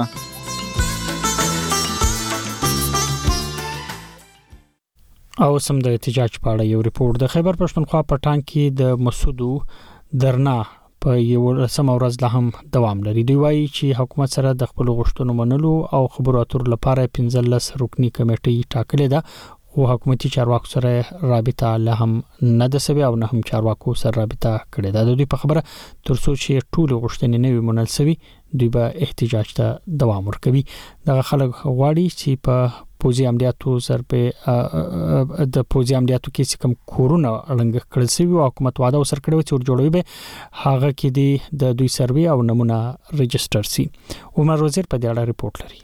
Speaker 1: او سم د احتجاج په اړه یو ریپورت. د خیبر پښتونخوا په ټانک کې د مسعودو درنا په یو رسم ورځ له هم دوام لري. دوی وایي چې حکومت سره د خپل غوښتنو منلو او خبرو اترو لپاره پنځلس رکنی کمیټې ټاکلې ده، خو حکومتي چارواکو سره رابطه له هم نه د سوي او نه هم چارواکو سره رابطه کړې ده. د دوی په خبره ترڅو چې ټول غوښتنې نه وي منل سوي، دوی به احتجاج ته دوام ورکوي. دغه خلک غواړي چې په پوځي عملیاتو ضربې د پوځي عملیاتو کې کوم کورونه اړنګ کړل شوی او حکومت وعده وسر کړو چې ورجوړوي به هغه کې د دوی سروي او نمونه ريجستر سي. عمر وزیر په دې اړه ریپورت لري.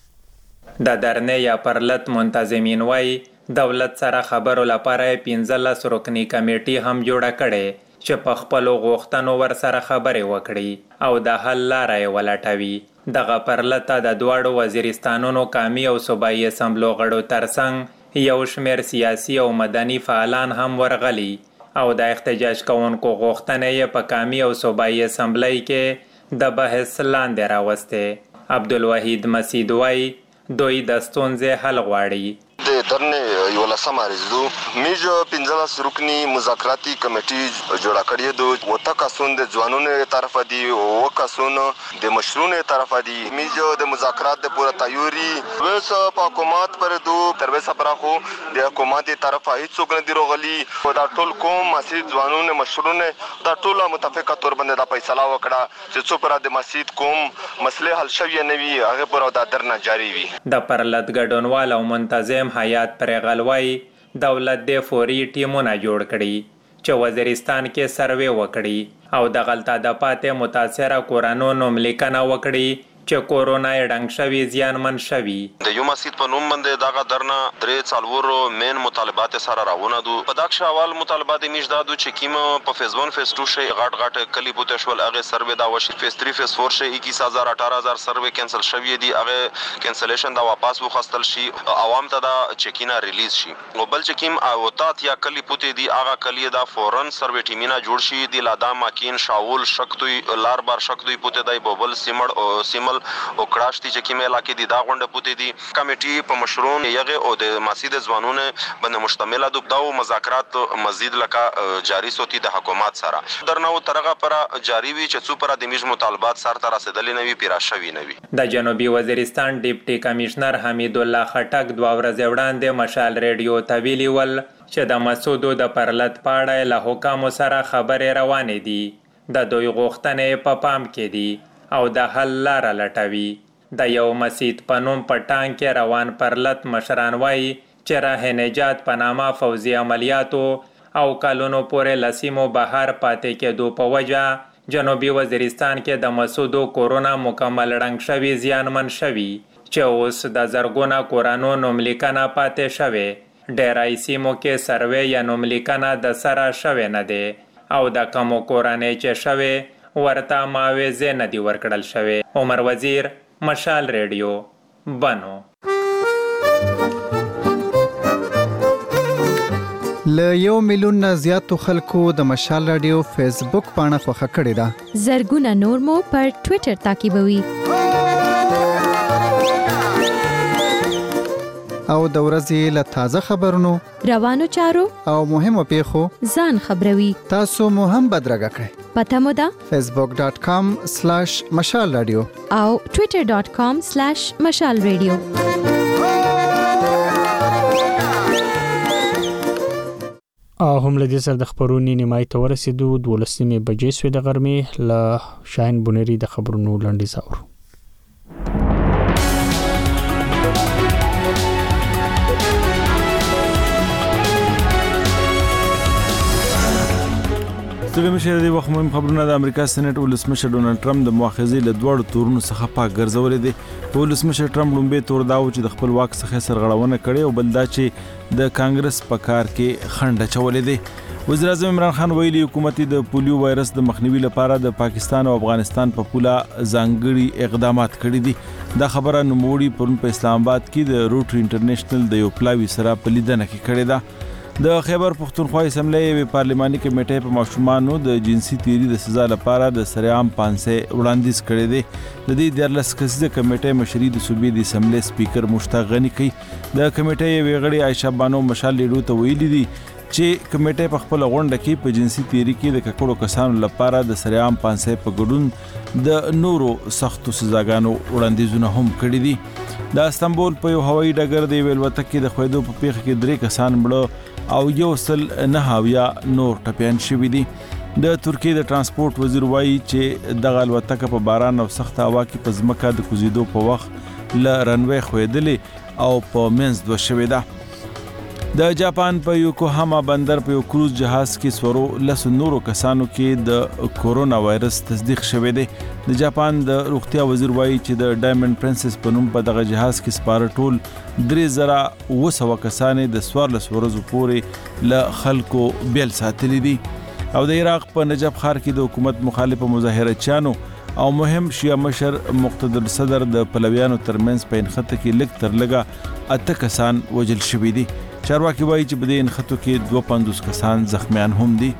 Speaker 18: د درنې یا پرلط منتظمین وای دولت سره خبرو لپاره پنځلس رکنی کمیټې هم جوړه کړي چې په خپل غوښتنو ور سره خبرې وکړي او د حل لارې ولټوي. دغه پرلطه د دواړو وزیرستانونو قومي او صوبایي اسمبلو غړو ترڅنګ یو شمېر سیاسي او مدني فعالان هم ورغلي او د احتجاج کوونکو غوښتنې په قومي او صوبایي اسمبلی کې د بحث لاندې راوسته. عبدالوحید مسعود وای دوی د ستونزې حل غواړي.
Speaker 19: د درنې یو لسم ارزو میج پنځلس رکنی مذاکراتی کمیټې جوړه کړې ده. وته کسون د ځوانونو طرف دي او کسون د مشرونو طرف دي. میج د مذاکرات د پوره تیاری وس په حکومت پر دو تروسه پرخو د حکومت طرف هیڅ څوک نه دی روغلي. دا ټول کوم مسجد ځوانونو مشرونو دا ټول متفقه تور باندې دا فیصله وکړه چې څو پر د مسجد کوم مسله حل شوی نه وي هغه پر دا درنه جاری وي.
Speaker 18: د پرلط ګډونوال او منتظم حیات پرغلوی دولت د فوري ټیمونه جوړ کړي چې وزیرستان کې سروې وکړي او د غلطه د پاتې متاثره کورانو نوملیکنه وکړي چې کورونا ډنګ شوی زیانمن شوی.
Speaker 19: د یو مسجد په نوم باندې دغه درنه درې څلورو مین مطالبات سره راونه دو. په دغه شاوال مطالبات میشدادو چې کیمه په فیز ون فیز ټو شي غټ غټ کلی بوته شول هغه سروې دا وشي. فیز تری فیز فور شي اکیس هزار اٹھارہ هزار سروې کینسل شوی دي. هغه کینسلیشن دا واپس وخستل شي عوام ته دا چکینا ریلیز شي. او بل چکیم او تات یا کلی بوته دي هغه کلی دا فورن سروې ټیمینا جوړ شي. دی لادا ماکین شاول شکتوی لار بار شکتوی بوته دای بوبل سیمړ او سیمل او کړاشتي چې کیمه علاقې دي دا غونډه پوتې دي. کمیټي په مشرون یغه او د مسجد ځوانونه باندې مشتمله د داو مذاکرات مزید لکه جاری سوتی د حکومت سره درنو ترغه پر جاری وی چې څو پر د میج مطالبات سره تر رسیدلې نوي پیرا شوی نوي.
Speaker 18: د جنوبي وزیرستان ډیپټي کمشنر حمید الله خټک دوه ورځې وړاندې مشال ریډیو ته ویلي ول چې د مسعودو د پرلط پاړه له حکام سره خبرې روانې دي. د دوی غوښتنې په پام کې دي او د حل لاره لټوي. د یو مسجد په نوم په ټانک کې روان پرلط مشران وایي چې راه نجات په نامه فوزي عملیاتو او کلونو پورې لسیمو بهر پاتې کېدو په وجه جنوبي وزیرستان کې د مسعودو کورونا مکمل رنګ شوی زیانمن شوی چې اوس د زرګونه کورانو نوملیکنه پاتې شوی. ډیری سیمو کې سروې یا نوملیکنه د سره شوی نه دی او د کمو کورانې چې شوی ورته معاوضه نه دی ورکړل شوی. عمر وزیر، مشال ریډیو، بنو.
Speaker 8: ل یو میلیون نه زیاتو خلکو د مشال رادیو فیسبوک پاڼه خوښه کړې ده.
Speaker 9: زرګونه نور مو پر ټوئیټر تعقیبوي.
Speaker 8: او د ورځې له تازه خبرونو،
Speaker 9: روانو چارو
Speaker 8: او مهمو پیښو
Speaker 9: ځان خبروي.
Speaker 8: تاسو مو هم بدرګه کړئ.
Speaker 9: پته مو ده
Speaker 8: فیسبوک ډاٹ کام سلیش مشال رادیو
Speaker 9: او ټوئیټر ډاٹ کام سلیش مشال رادیو.
Speaker 1: هم له دې سره د خبرونې نیمای ته ورسېدو. دولسمې بجې سوې د غرمې له شاهین بونری د خبرونو لنډیز اورو.
Speaker 2: ستړي مشه د وخت مهم خبرونه د امریکا سېنات ولسمشر ډونالد ټرمپ د مؤاخذې له دوړو تورونو څخه پاک ګرځولې دي. ولسمشر ټرمپ لومبه تور داو چې د خپل واک څخه سرغړونه کړې او بل دا چې د کانګرس په کار کې خنډ چولې دي. وزیر اعظم عمران خان ویلي حکومت د پولیو وایرس د مخنیوي لپاره د پاکستان او افغانستان په پوله ځانګړي اقدامات کړي دي. دا خبره نوموړي پرون په اسلام آباد کې د روټري انټرنیشنل د یو پلاوي سره په لیدنه کې کړې ده. د خیبر پښتونخوا اسمبلی یو پارلماني کمیټې په ماشومانو د جنسي تیری د سزا لپاره د سریعام پانسه وړاندیز کړی دی. د دې دیارلس کسیزه کمیټې مشري د صوبې د اسمبلی سپیکر مشتاق غنی کوي. د کمیټې یو غړي عائشہ بانو مشال لیډو ته ویلي دي چې کمیټې په خپل غونډه کې په جنسي تیری کې د ککړو کسانو لپاره د سریعام پانسه په ګډون د نورو سختو سزاګانو وړاندیزونه هم کړی دي. د استانبول په یو هوایي ډګر د ویل وتکې د خویدو په پیښه کې درې کسان مړه او یو سل نه هاویا نور ټپيان شوي دي. د ترکیه د ترانسپورت وزیر وایي چې دغه الوتکه په باران او سخت هوا کې په ځمکه د کوزیدو په وخت ل رنوي خویدلې او په منځ دوه شوې ده. د جاپان په یوکوهاما بندر په یو کروز جهاز کې سورو لس نورو کسانو کې د کورونا وایرس تصدیق شوی دی. د جاپان د روغتیا وزیر وایي چې د ډایمنډ پرنسس په نوم په دغه جهاز کې سپاره ټول درې زره اوه سوه کسانې د څوارلس ورځو پورې له خلکو بیل ساتلي دي. او د عراق په نجف ښار کې د حکومت مخالفه مظاهرچیانو او مهم شیعه مشر مقتدر صدر د پلویانو ترمنځ په انخته کې لږ تر لږه اته کسان وژل شوي دي. چارواکي وایي چې په دې انخته کې دوه پنځوس کسان زخمیان هم دي.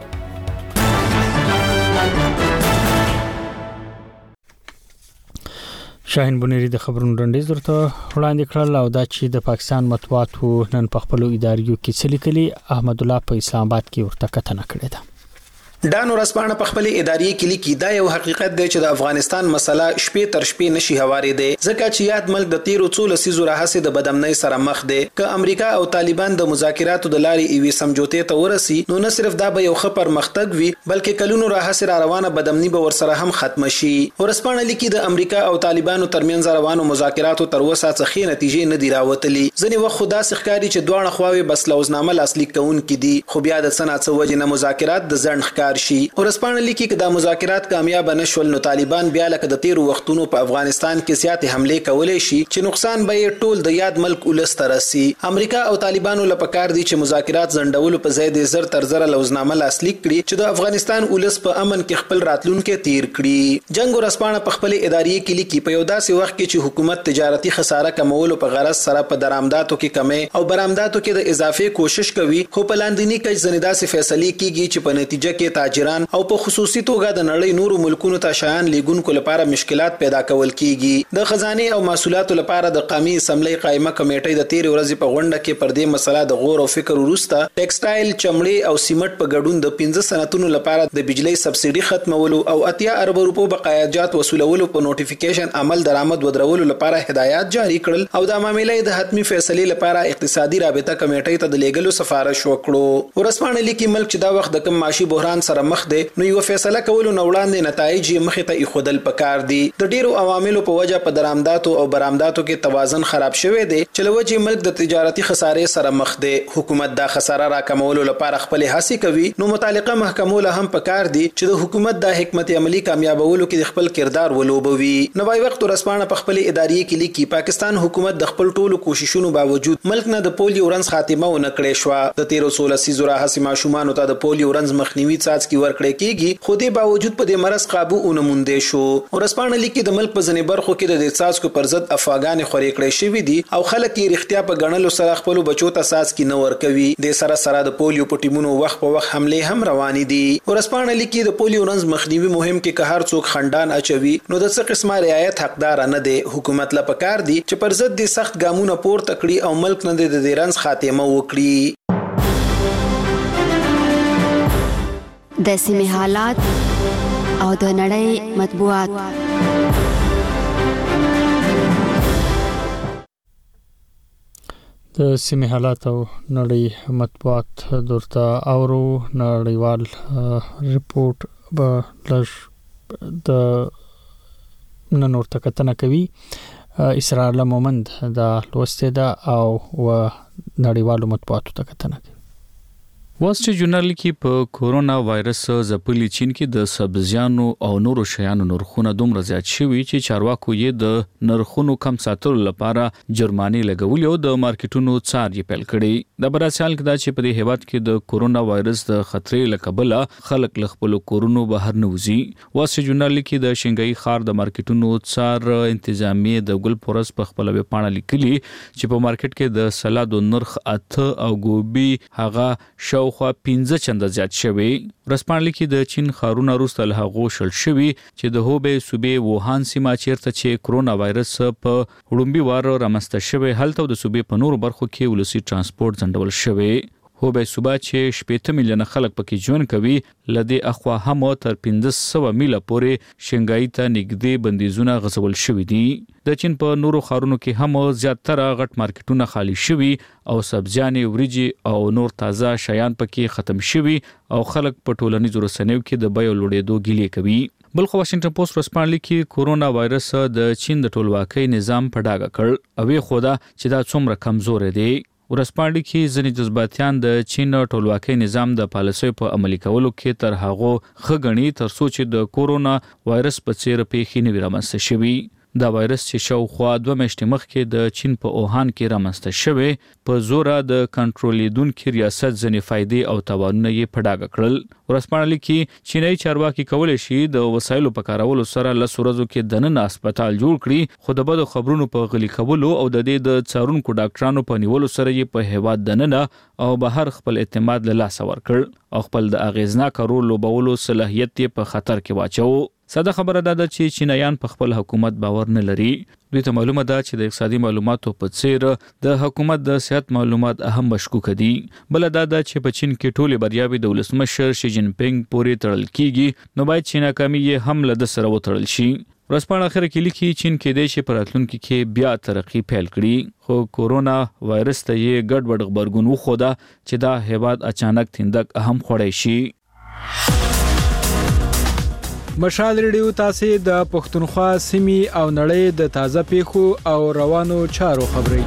Speaker 1: شاهین بنيري د خبرونو رنډیز درته وړاندې کړل او دا چې د پاکستان مطبوعاتو نن په خپل اداریو کې څه لیکلي احمد الله په اسلام آباد کې ورته کتنه کړې ده.
Speaker 4: ډانو رسپانه په خپل اداري کې لیکي دا یو حقیقت دی چې د افغانستان مسله شپې تر شپې نشي هواري دی ځکه چې یاد ملک د تیرو څو لسیزو راهسه د بدامنۍ سره مخ دی. که امریکا او طالبان د مذاکراتو د لارې ایوي سمجوته ته ورسي نو نه صرف دا به یو خبر مختګ وي بلکې کلونو راهسه را روانه بدامنۍ به ورسره هم ختم شي. ورسپانه لیکي د امریکا او طالبانو ترمنځ روانو مذاکراتو تر اوسه څه نتیجې نه دی راوتلي. ځنې وخت خدا سخکاری چې دوه خواوې بس لوزنامه لاسلیک کون کې دي خو بیا د صنعت وجه نه مذاکرات د ځند ښکار شي. ورسپانه لیکي چې د مذاکرات کامیاب نشول نو طالبان بیا لکه د تیرو وختونو په افغانستان کې سیاته حمله کولای شي چې نقصان به ټول د یاد ملک ولست راسي. امریکا او طالبانو لپاره دي چې مذاکرات زندول په ځای د زر تر زر لوزنامه لاسلیک کړي چې د افغانستان ولست په امن کې خپل راتلونکو تیر کړي. جنگ ورسپانه په خپل اداري کې لیکي په یو داسې وخت کې چې حکومت تجارتي خساره کمولو په غرض سره په درآمداتو کې کمی او برآمداتو کې د اضافه کوشش کوي خو په لاندنی کې ځنیدا سي فیصله کیږي چې په نتیجه کې تاجران او په خصوصي توګه د نړۍ نورو ملکونو ته شایان لیګونکو لپاره مشکلات پیدا کول کیږي. د خزانه او محصولاتو لپاره د قومي اسمبلی قائمه کمیټې د تیر ورځې په غونډه کې پر دې مسله د غور او فکر وروسته ټیکسټایل چمړې او سیمنټ په ګډون د پنځه سنتونو لپاره د بجلی سبسایډي ختمولو او اتیا ارب روپو بقایاجات وصولولو په نوټیفیکیشن عمل درآمد ودرولو لپاره هدایات جاری کړل او د معاملې د حتمی فیصله لپاره اقتصادي رابطه کمیټې ته د لیګلو سفارش وکړو. ورسپانه لیکي ملک چې دا وخت د کم معاشي بحران سره مخ دی نو یو فیصله کولو نو وړاندې نتایج مخې ته ایښودل پکار دي. د ډیرو عواملو په وجه په درآمداتو او برآمداتو کې توازن خراب شوی دی چې لوجه ملک د تجارتي خسارې سره مخ دی. حکومت دا خساره راکمولو لپاره خپل هڅې کوي نو متعلقه محکمو له هم پکار دي چې د حکومت د حکمت عملی کامیابولو کې خپل کردار ولوبوي. نو وايي وخت ورسپانه په خپل اداري کې لیکي پاکستان حکومت د خپل ټولو کوششونو باوجود ملک نه د پولیو رنز خاتمه و نکړې شو. د تیرو سولسی زورا حسیما شومان ته د پولیو رنز مخنیوي څاڅ کی ورکړې کیږي خو دې باوجود په دې مرض قابو اونموندې شو. ورسپانه لیکي د ملک په ځنې برخو کې د څاڅکو پر ضد افغان خورې کړې شوې دي او خلک یې رښتیا په غنلو سره خپل بچو ته ساس کی نه ور کوي. د سره سره د پولیو په ټیمونو وخت په وخت حمله هم روانې دي. ورسپانه لیکي د پولیو رنز مخنیوي مهم کې که هر څوک خندان اچوي نو د څه قسمه رعایت حقدار نه دی. حکومت لا پکار دي چې پر ضد د سخت ګامونه پورته کړي او ملک نه د دې رنز خاتمه وکړي.
Speaker 20: د سیمې حالات او د نړۍ مطبوعات.
Speaker 1: د سیمې حالات او نړۍ مطبوعات درته اورو. نړیوال ریپورت به لږ د نن ورته کتنه کوي. اسرائیل مومند د لوستې ده او و نړیوالو مطبوعاتو ته کتنه کوي.
Speaker 15: وال سټریټ جورنال کې په کورونا وایرس ځپلي چین کې د سبزیانو او نورو شیانو نرخونه دومره زیات شوي چې چارواکو یې د نرخونو کم ساتلو لپاره جرمانې لګولې او د مارکیټونو څار یې پیل کړي د براسیال کې دا چې په دې هیواد کې د کورونا وایرس د خطرې لکبله خلک له خپل کورونو بهر نه وځي. وال سټریټ جورنال کې د شنګای خار د مارکیټونو څار انتظامی د ګل پورس په خپل ویب پاڼه لیکلي چې په مارکیټ کې د سلادو نرخ اته او ګوبي هغه شاوخوا پنځه چنده زیات شوی. ورسپانلی کې د چین خارونه روسته له هغو شل شوی چې د هوبې صوبې ووهان سیمه چیرته چې کرونا وایرس په وړومبي وار رامنځته شوی هلته د صوبې په نورو برخو کې ولسی ترانسپورت ځنډول شوی. هوبې صوبه چې شپږ میلیونه خلک پکې ژوند کوي لدی اخوا هم تر پنځه سوه میله پورې شنګای ته نږدې بندیزونه غځول شوی دي. د چین په نورو خارونو کې هم زیاتره غټ مارکیټونه خالی شوي او سبزیانې وریجې او نور تازه شیان پکې ختم شوي او خلک په ټولنیزو رسنیو کې د بیو لوړېدو ګیلې کوي. بل خو واشنگټن پوسټ ورسپانلی کې کورونا وایرس د چین د ټولواکۍ نظام په ډاګه کړ او خوده چې دا څومره کمزور دی. ورسپانلی کې ځینې جذباتيان د چین ټولواکۍ نظام د پالیسۍ په عملي کولو کې تر هغه خغنی تر څو چې د کورونا وایرس په څیر پیښې نه رامنځته شوي. دا وایرس چې شاوخوا دوه میاشتې مخکې د چین په اوهان کې رامنځته شوی په زوره د کنټرولیدونکو ریاست ځنې فائدې او تاوانونه یې په ډاګه کړل. ورسپانلی کې چینایي چارواکي کولای شي د وسایلو په کارولو سره له سورزو کې دننه هسپتال جوړ کړي خو د بدو خبرونو په غلي کولو او د دې د څارونکو ډاکټرانو په نیولو سره یې په هیواد دننه او بهر خپل اعتماد له لاسه ورکړ او خپل د اغیزناک رول لوبولو صلاحیت یې په خطر کې واچو. ساده خبره ده چې چینایان په خپل حکومت باور نه لري. دوی ته معلومه ده چې د اقتصادي معلوماتو په څیر د حکومت د صحت معلومات اهم مشکوک دي. بل دا ده چې په چین کې ټولې بریاوې د ولسمشر شي جین پینګ پورې تړل کیږي نو باید چې ناکامي یې هم له د سره وتړل شي. ورسپانه اخر کې لیکي چین کې د شي پراتلونکو کې بیا ترقی پیل کړي خو کورونا وایرس ته یې ګډ وډ خبرګون وخوده چې دا هیواد اچانک تندک اهم خوړی شي.
Speaker 21: مشال ریډیو تاسو د پښتونخوا سیمې او نړۍ د تازه پیښو او روانو چارو خبري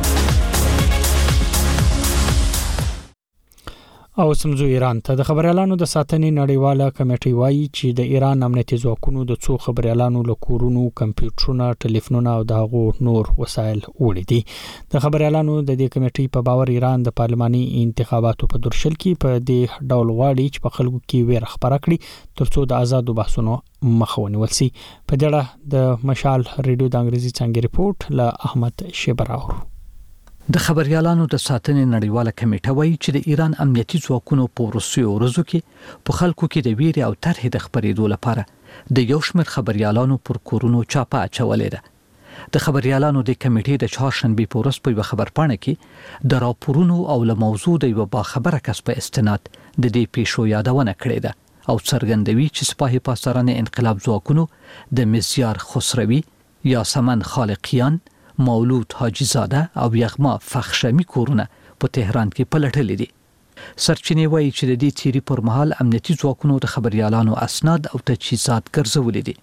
Speaker 1: او سمزو ایران ته د خبريالانو د ساتنې نړیواله کمیټه وایي چې د ایران امنیتي ځواکونو د څو خبريالانو له کورونو کمپیوټرونو ټلیفونونو او دغه نور وسایل وړي دي. د خبريالانو د دې کمیټې په باور ایران د پارلماني انتخاباتو په درشل کې په دې ډول غواړي چې په خلکو کې ویره خبره کړي ترڅو د آزادو بحثونو مخاوني ولسي. په دغه د مشال ریډیو د انګریزي څنګه ریپورت له احمد شیبراور.
Speaker 22: د خبريالانو د ساتنې نړیواله کمیټه وایي چې د ایران امنیتي ځواکونو په وروستیو ورځو کې په خلکو کې د ویرې او طرحې د خبرېدو لپاره د یو شمېر خبريالانو پر کورونو چاپه اچولې ده. د خبريالانو د کمیټې د چهارشنبه په ورځ په یو خبرپاڼه کې د راپورونو او له موضوع د یو باخبره کس په استناد د دې پیښو یادونه کړې ده او څرګندوي چې سپاه پاسداران انقلاب ځواکونو د مزیار خسروی، یاسمن خالقیان، مولود حاجی زاده او یغما فخشمی کورونه په تهران کې پلټلې دي. سرچینې وایي چې د دې تیری پر مهال امنیتي ځواکونو د خبريالانو اسناد او تجهیزات ګرځولې دي.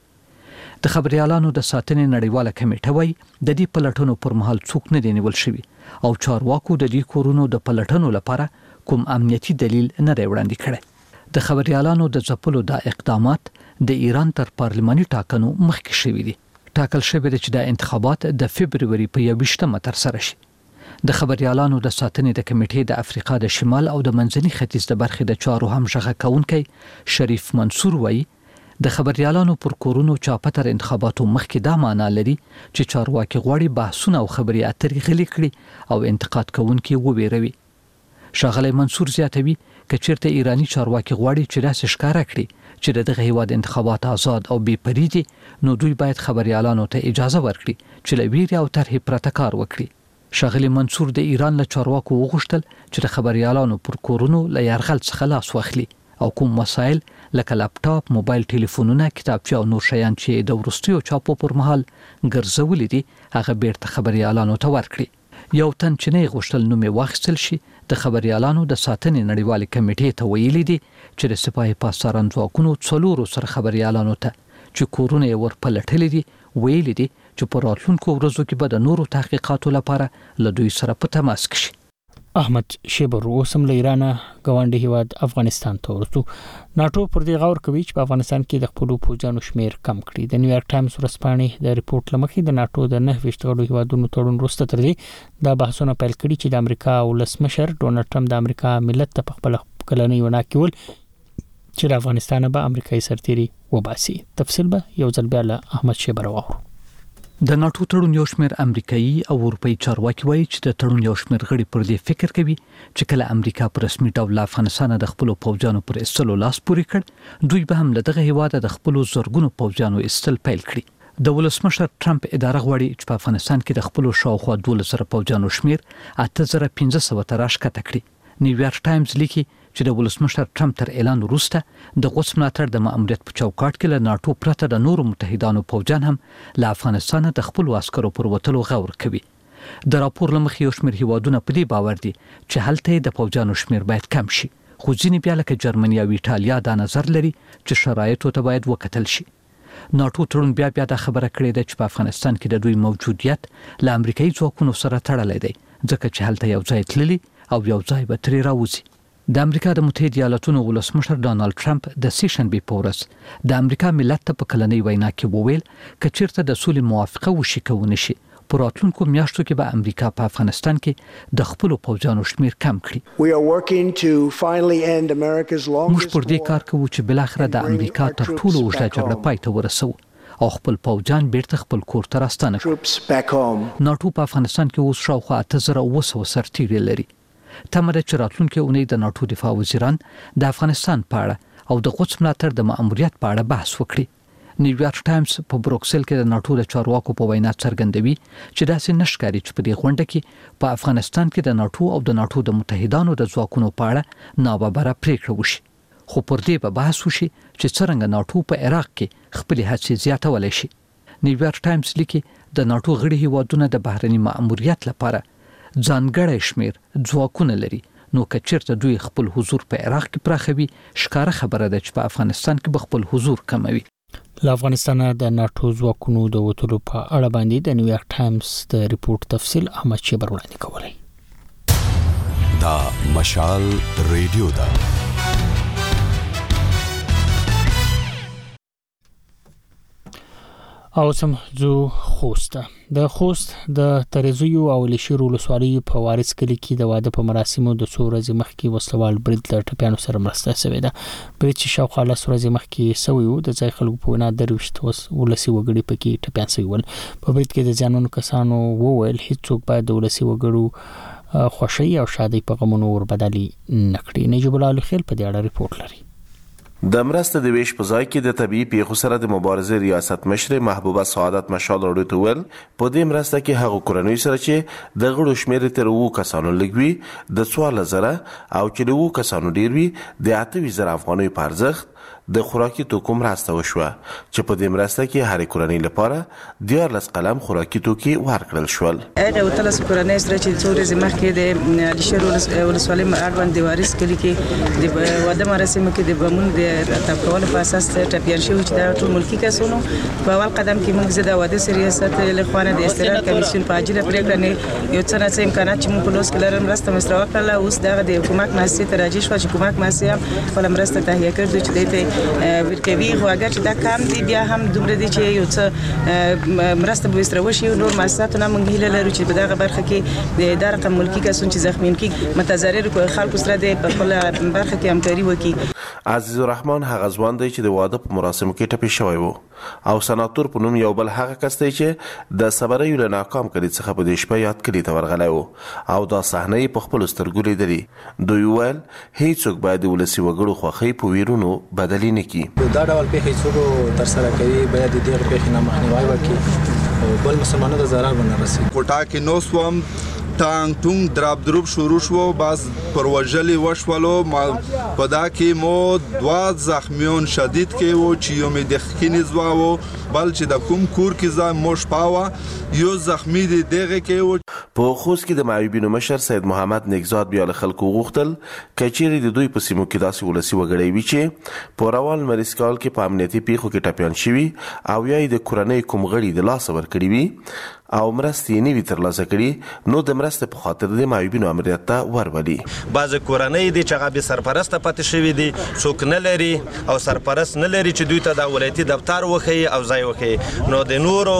Speaker 22: د خبريالانو د ساتنې نړیواله کمیټه وایي د دې پلټنو پر مهال څوک نه دی نیول شوی او چارواکو د دې کورونو د پلټنو لپاره کوم امنیتي دلیل نه دی وړاندې کړی. د خبريالانو د ځپلو د اقدامات د ایران تر پارلماني ټاکنو مخکې شوي دي. ټاکل شوی دی چې د انتخابات د فبرवरी په یوویشتمه تر سره شي. د خبريالانو د ساتنې د کمیټې د افریقا د شمال او د منځني ختیځ د برخې د چارو همغږی کونکي شریف منصور وایي د خبريالانو پر کورونو چاپه تر انتخاباتو مخکې دا معنا لري چې چارواکي غواړي بحثونه او خبري اترې غلي کړي او انتقاد کوونکي وویروي. شاغلی منصور زیاتوي کچیرته ایرانی چارواکي غواړي چې داسې ښکارا کړي چې دغه هیواد انتخابات آزاد او بې پرې دي نو دوی باید خبريالانو ته اجازه ورکړي چې لویری او طرحې پرته کار وکړي. شاغلی منصور د ایران له چارواکو وغوښتل چې د خبريالانو پر کورونو له یرغل څخه لاس واخلي او کوم وسایل لکه لپټاپ، موبایل ټلیفونونه، کتابچې او نور شیان چې د ورستیو چاپو پر مهال ګرځولې دي هغه بیرته خبريالانو ته ورکړي. یو تن چې نه غوښتل نوم واخیستل شي د خبريالانو د ساتنې نړیوالې کمیټې ته ویلي دي چې د سپاه پاسداران ځواکونو څلورو سره خبريالانو ته چې کورونه یې ورپلټلې دي ویلي دي چې په راتلونکو ورځو کې به د نورو تحقیقاتو لپاره له دوی سره په تماس کې شي.
Speaker 1: احمد شیبر اوسم له ایران غونډي هیواد افغانستان ته ورسو. ناتو پر دې غور کوي چې په افغانستان کې د خپل پوځانو شمیر کم کړي. د نیویارک ټایمز ورځپاڼې د ریپورت لمخې د ناتو د نه ویشتغلو هیوادونو تړون وروسته تر دې دا بحثونه پیل کړي چې د امریکا ولسمشر ډونالد ټرمپ د امریکا ملت ته خپل کلنۍ ونه کول چې د افغانستان به امریکایي سرتیري وباسي. تفصیل به یو ځل بیا له احمد شیبر واورو.
Speaker 22: د ناتو تړون یو شمېر امریکایي او اروپایي چارواکي وایي چې د تړون یو شمېر غړي پر دې فکر کوي چې کله امریکا پر رسمي ډول افغانستان د خپل پوځانو پر استلو لاس پورې کړ، دوی به هم له دغه هیواد د خپل زورګونو پوځانو استل پیل کړي. د ولسمشر ټرمپ اداره غواړي چې په افغانستان کې د خپل شاوخوا دولس زره پوځانو شمیر اته زره پنځه سوه ته راښکته کړي. نیویارک ټایمز لیکي چې د ولسمشر ټرمپ تر اعلان وروسته د قدس ملاتړ د ماموریت په چوکاټ کې له ناتو پرته د نورو متحدانو پوځان هم له افغانستان د خپل عسکرو پر وتلو غور کوي. د راپور لمخې یو شمېر هیوادونه په دې باور دي چې هلته د پوځانو شمیر باید کم شي، خو ځینې بیا لکه جرمني او ایټالیا دا نظر لري چې شرایطو ته باید وکتل شي. ناتو تړون بیا بیا د خبره کړې ده چې په افغانستان کې د دوی موجودیت له امریکایي ځواکونو سره تړلی دی، ځکه چې هلته یو ځای تللی او یو ځای به ترې راوځي. د امریکا د متحده ایالاتونو ولسمشر ډانلډ ټرمپ د سیشنبې په ورځ د امریکا ملت ته په کلنۍ وینا کې وویل که چیرته د سولې موافقه وشي که ونه شي، په راتلونکو میاشتو کې به امریکا په افغانستان کې د خپلو پوځانو شمیر کم کړي. موږ پر دې کار کوو چې بلاخره د امریکا تر ټولو اوږده جګړه پای ته ورسوو او خپل پوځان بیرته خپل کور ته راستانه کړو. ناتو په افغانستان کې اوس شاوخوا اته زره اوه سوه سرتیري لري. تمه ده چې راتلونکي اونۍ د ناتو دفاع وزیران د افغانستان په اړه او د قدس ملاتړ د ماموریت په اړه بحث وکړي. نیویارک ټایمز په بروکسل کې د ناتو د چارواکو په وینا څرګندوي چې داسې نه ښکاري چې په دې غونډه کې په افغانستان کې د ناتو او د ناتو د متحدانو د ځواکونو په اړه ناببره پریکړه وشي، خو پر دې به بحث وشي چې څرنګه ناتو په عراق کې خپل هڅې زیاتولی شي. نیویارک ټایمز لیکي د ناتو غړي هیوادونه د بهرني ماموریت لپاره ځانګړی شمیر ځواکونه لري، نو که چیرته دوی خپل حضور په عراق کې پراخوي، ښکاره خبره ده چې په افغانستان کې به خپل حضور کموي.
Speaker 1: له افغانستان د ناتو ځواکونو د وتلو په اړه باندې د نیویارک ټایمز د ریپورت تفصیل احمد شیبر وړاندې کولی.
Speaker 3: دا مشال ریډیو ده.
Speaker 1: او سم زو خوست د خوست د ترزیو او لشیر ولسوالۍ په وارث کلی کې د واده په مراسمو د څو ورځې مخکې وسلوال برید له ټپیانو سره مرسته شوې ده. برید چې شاوخوا لس ورځې مخکې شوی و، د ځای خلکو په وینا درویشت ولسي وګړي پکې ټپیان شوي ول. په برید کې د ځانونو کسانو وویل هیڅوک باید د ولسي وګړو خوښۍ او شادۍ په غمونو وربدلي نه کړي. نجیب الله خیل په دې اړه ریپورت لري.
Speaker 7: د مرسته د ویش په ځای کې د طبيعي پیښو سره د مبارزې ریاست مشر محبوبه سعادت مشال وروته ول په دې مرسته کې هغه کورنۍ سره چې د غړو شمیر تر وو کسانو لګوي د څوارلس زره او چې د وو کسانو ډیر وي د اته زره افغانۍ په ارزښت د خوراکي توکو مرسته وشوه چې په دې مرسته کې هر کورنۍ لپاره دیارلس قلم خوراکي توکي ورکړل شول.
Speaker 23: هغه وتلس کورنۍ سره چې څو ورځې مخکې د لشیر ولسوالۍ اړوند د وارث کلی کې د واده مراسمو کې د بمون د تپکول په اساس ټپیان شوي چې دا ټول ملکی کسونو په اول قدم کې موږ زده واده ریاست له خوانه د استراحت کمیسیون په اجازه پریکړه نه یو څه نه امکانات چې موږ په لوس کې لرم مرسته مستر وکړه. اوس دا د حکومت مؤسسه ته راځي شو چې حکومت مؤسسه خپل مرسته تهیه کړې چې دته ورکوي، خو اگر چې دا کام دی بیا هم دومره دی چې یو څه مرسته به وستر وشي. نور مؤسسات نه موږ هیله لرو چې په دغه برخه کې د اداره رقم ملکی کسون چې زخمین کې متضرر خلکو سره د خپل برخه کې همکاري وکړي.
Speaker 7: عزیز الرحمن هغه ځوان دی چې د واده په مراسمو کې ټپي شوی و او سناتور په نوم یو بل هغه کس دی چې د صبرې له ناکام کړي څخه په دې شپه یاد کړي ته ورغلی و او دا صحنه په خپل سترګو لیدلې. دوی ویل هیڅوک باید د ولسي وګړو خوښۍ په ویرونو بدلې نه کړي.
Speaker 24: دا ډول پیښې څوک ترسره کوي باید د دې پیښې نه مخنیوي وکړي او بل مسلمانانو ته ضرر ونه رسي.
Speaker 25: کوټه کې نو سوم ټانګ ټونګ دراب دروب شروع شو، باز پر وژلي وشولو په دا کې مو دوا زخمیون شدید کې وو چې یو مې د خکینې زوا وو بل چې د کوم کور کې ځای موش پاوه یو زخمی دی دغه کې وو.
Speaker 7: په خوست کې د معیوبینو مشر سید محمد نگزاد بیا له خلکو غوښتل کچېرې د دوی په سیمو کې داسې ولسي وګړي وي چې په روان مریض کال کې په امنیتي پیښو کې ټپیان شوي او یا یې د کورنۍ کوم غړي د لاسه ورکړي وي او مرستې نه وي ترلاسه کړي، نو د مرستې په خاطر د معیوبینو امریت ته ورولي.
Speaker 6: بعضې کورنۍ دي چې هغه بې سرپرسته پاتې شوي دي، څوک نه لري او سرپرست نه لري چې دوی ته د ولایتي دفتر وښیي او ځای وښیي. نو د نورو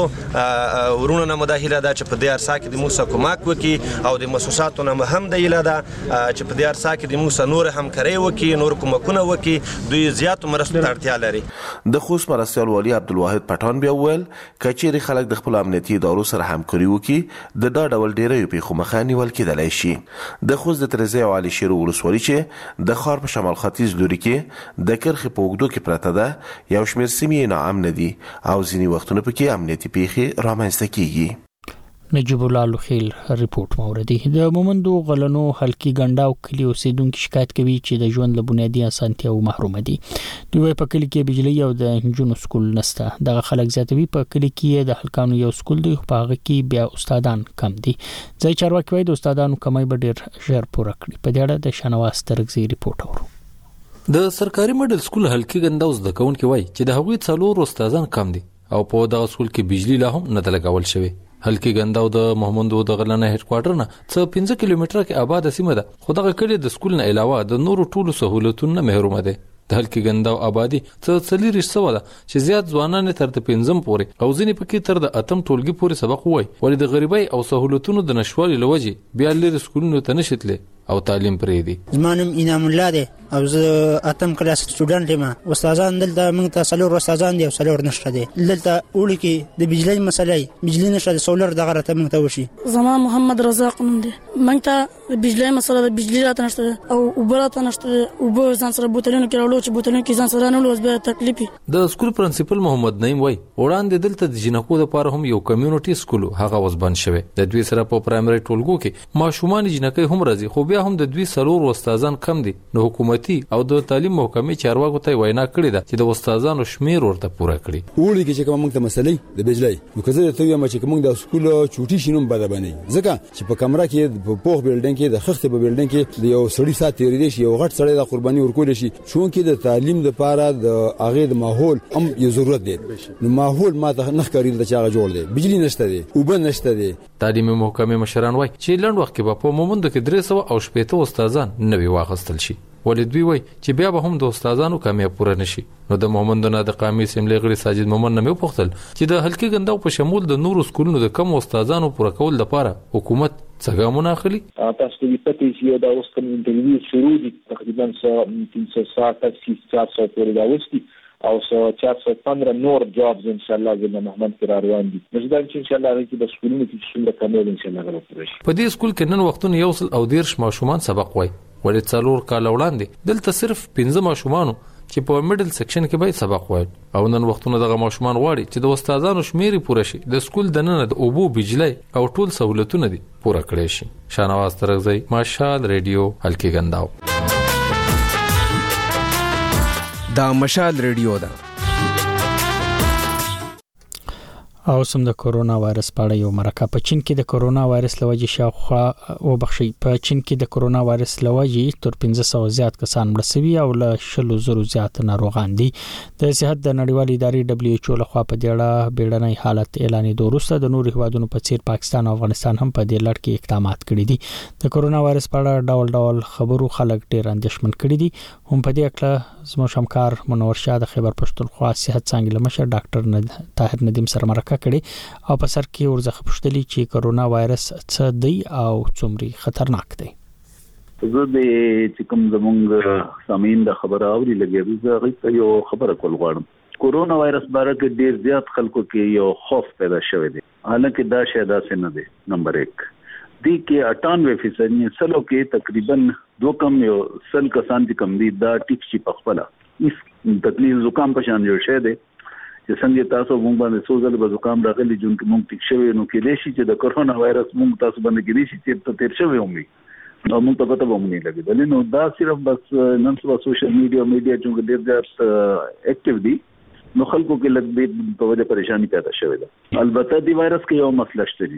Speaker 6: ورونو نه مو دا هیله ده چې په دې ارسا کې د موږ سره کومک وکړي او د مؤسساتو نه هم د هیله ده چې په دې ارسا کې د موږ سره نور همکارۍ وکړي، نور کومکونه وکړي. دوی زیاتو مرستو ته اړتیا لري.
Speaker 7: د خوست مرستیال والي عبدالواحد پټان بیا وویل کچېرې خلک د خپلو امنیتي ادارو سره همکاري وکړي د دا ډول ډیریو پیښو مخه نیول کېدلی شي. د خوست د ترزی او علي شیر ولسوالي چې د ښار په شمال ختیځ لوري کې د کرښې په اوږدو کې پرته ده، یو شمېر سیمې یې ناامنه دي او ځینې وختونه پکې امنیتي پیښې رامنځته کېږي.
Speaker 1: نجیب الله لوخیل ریپورت موردی. د مومندو غلنو حلقي ګنډاو کلی اوسیدونکو شکایت کوي چې د ژوند له بنیادي اسانتیاو محروم دي. دوی په کلی کې بجلی او د انجونو سکول نشته. دغه خلک زیاتوي په کلی کې د حلقانو یو سکول دی، په هغه کې بیا استادان کم دي. ځای چارواکي وايي د استادانو کمای به ډېر ژر پوره کړي. په دې اړه د شنواز ترغزي ریپورت اورو.
Speaker 10: د سرکاري مډل سکول حلقي ګنډاو زده کوونکي وایي چې د هغوی څلور استادان کم دي او په دغه سکول کې بجلی لا هم نه لګول شوی. حلقي ګنډاو د محمدو د غلنه هډ کوارټر نه څه پنځه کیلومتره کې آباد سیمه ده، خو دغه کلی د سکول نه علاوه د نورو ټولو سہولتونو نه محروم دي. د حلقي ګنډاو آبادی څه څلور سو ده چې زیات ځوانان تر د پنځم پورې او ځینې پکې تر د اتم ټولګي پورې سبق وای، ولې د غریبۍ او سہولتونو د نشوالي لوجه بیا لري سکولونو ته نشتله او تعلیم پرې دي.
Speaker 12: زمانم انعام الله دی او زه اتم کلاس سټوډنټ یم. استادان دلته موږ ته څلور استادان دي او څلور نشته دي. دلته وړي کې د بجلی مسلې بجلی نشته، د سولر دغه راته موږ ته وشي.
Speaker 13: زما محمد رزاق نوم دی. موږ ته د بجلی مسله د بجلی راته نشته او اوبه راته نشته. اوبه ځان سره بوتلونو کې راوړو چې بوتلونو کې ځان سره نه لوز به تکلیف.
Speaker 10: د سکول پرنسپل محمد نعیم وای وړاندې دلته د جنکو لپاره هم یو کمیونټي سکول هغه وسبن شوی. د دوی سره په پرایمري ټولګو کې ماشومان جنکې هم راځي، خو بیا هم د دوی سلور استادان کم دي. نو حکومتي او د تعلیم محکمې چارواکو ته وینا کړې ده چې د استادانو شمیر ورته پوره کړي.
Speaker 14: وړي کې چې کوم موږ ته مسلې د بجلی نو کزه ته یم چې موږ د سکول چوټي شینوم بده باندې ځکه چې په کمره کې په پوخ بلډینګ کې د خخته په بلډینګ کې د یو سړی سات تیرې دي شي، یو غټ سړی د قرباني ورکول شي. چون کې د تعلیم لپاره د هغه د ماحول هم یو ضرورت دی. نو ماحول ما ته نه ښکاري د چاغه جوړ دی، بجلی نشته دی، اوبه نشته دی.
Speaker 10: تعلیم محکمې مشران وای چې لند وخت کې په مومند کې درې سو او شپږ استادان نوي واغستل شي، ولې دوی وای چې بیا به هم د استادانو کامیاب پوره نشي. نو د مومندونو د قومي اسمبلی غړي ساجد مومن نه پوښتل چې د حلقي ګنډاو په شمول د نورو سکولونو د کم استادانو پوره کول لپاره حکومت څه ګامونه اخلي.
Speaker 26: تاسو ته پته چې دا اوس کوم انټرویو شروع دي تقریبا تین سو ساعت تک چار سو پورې دا وستي او چار سو پندرہ نور جابز ان شاء الله د محمد قرار روان دي. مزدا چې ان شاء الله راځي د سکولونو کې څومره کامیاب ان شاء الله راوړي.
Speaker 10: په دې سکول کې نن وختونه یو سل او دیرش ماشومان سبق وای، ولې څلور کال وړاندې دلته صرف پنځه ماشومانو چې په میډل سیکشن کې به سبق وای او نن وختونه دغه ماشومان غواړي چې د استادانو شمیر پوره شي، د سکول د نن د اوبو بجلی او ټول سہولتونه دي پوره کړي شي. شانواز ترغزی، مشال ریډیو، حلقي ګنډاو.
Speaker 27: دا مشال ریډیو ده.
Speaker 1: او سم د کورونا وایرس په اړه یو مرکه. په چین کې د کورونا وایرس لوجې شاوخوا وبخښي په چین کې د کورونا وایرس لوجې تر پنځه سوه زیات کسان مړ شوي او له شلو زرو زیات ناروغان دي. د صحت د نړیوالې ادارې دبليو ایچ او لخوا په دې اړه بیړنی حالت اعلان وروسته د نورو هیوادونو په څیر پاکستان او افغانستان هم په دې لړ کې اقدامات کړي دي. د کورونا وایرس په اړه ډول ډول خبرو خلک ډېر اندېښمن کړي دي. هم په دې اړه زموږ همکار منور شاه د خیبر پښتونخوا صحت څانګې مشر ډاکټر طاهر ندیم سره مرکه کړي او په سر کې ورځخه پښتلي چې کورونا وایرس څه دی او څومره خطرناک دی.
Speaker 28: زه د چې کوم زمونږ سامعین د خبره اوري لګي زه غوښتل یو خبره کول غواړم. کورونا وایرس باره کې ډیر زیات خلکو کې یو خوف پیدا شوی دی، حالانکه دا شی داسې نه دی. نمبر یک دی کې اٹھانوے فیصد یې سلو کې تقریبا دو کم یو سل کسان چې کم دي دا ټیک شي په خپل اس تکلیف زکام په شان جوړ شه دی چې څنګه تاسو مونږ باندې سوزل به زکام راغلي جون کې مونږ ټیک شوی نو کې لشي چې د کورونا وایرس مونږ تاسو باندې کې لشي چې ته تیر شوی ومي نو مونږ ته پته ومني لګي نو دا صرف بس نن سبا سوشل میډیا میډیا چې ډېر زیات اکټیو دي نو خلکو کې لږ په وجه پریشانی پیدا شوې ده. البته دی وایرس کې یو مسله شته دي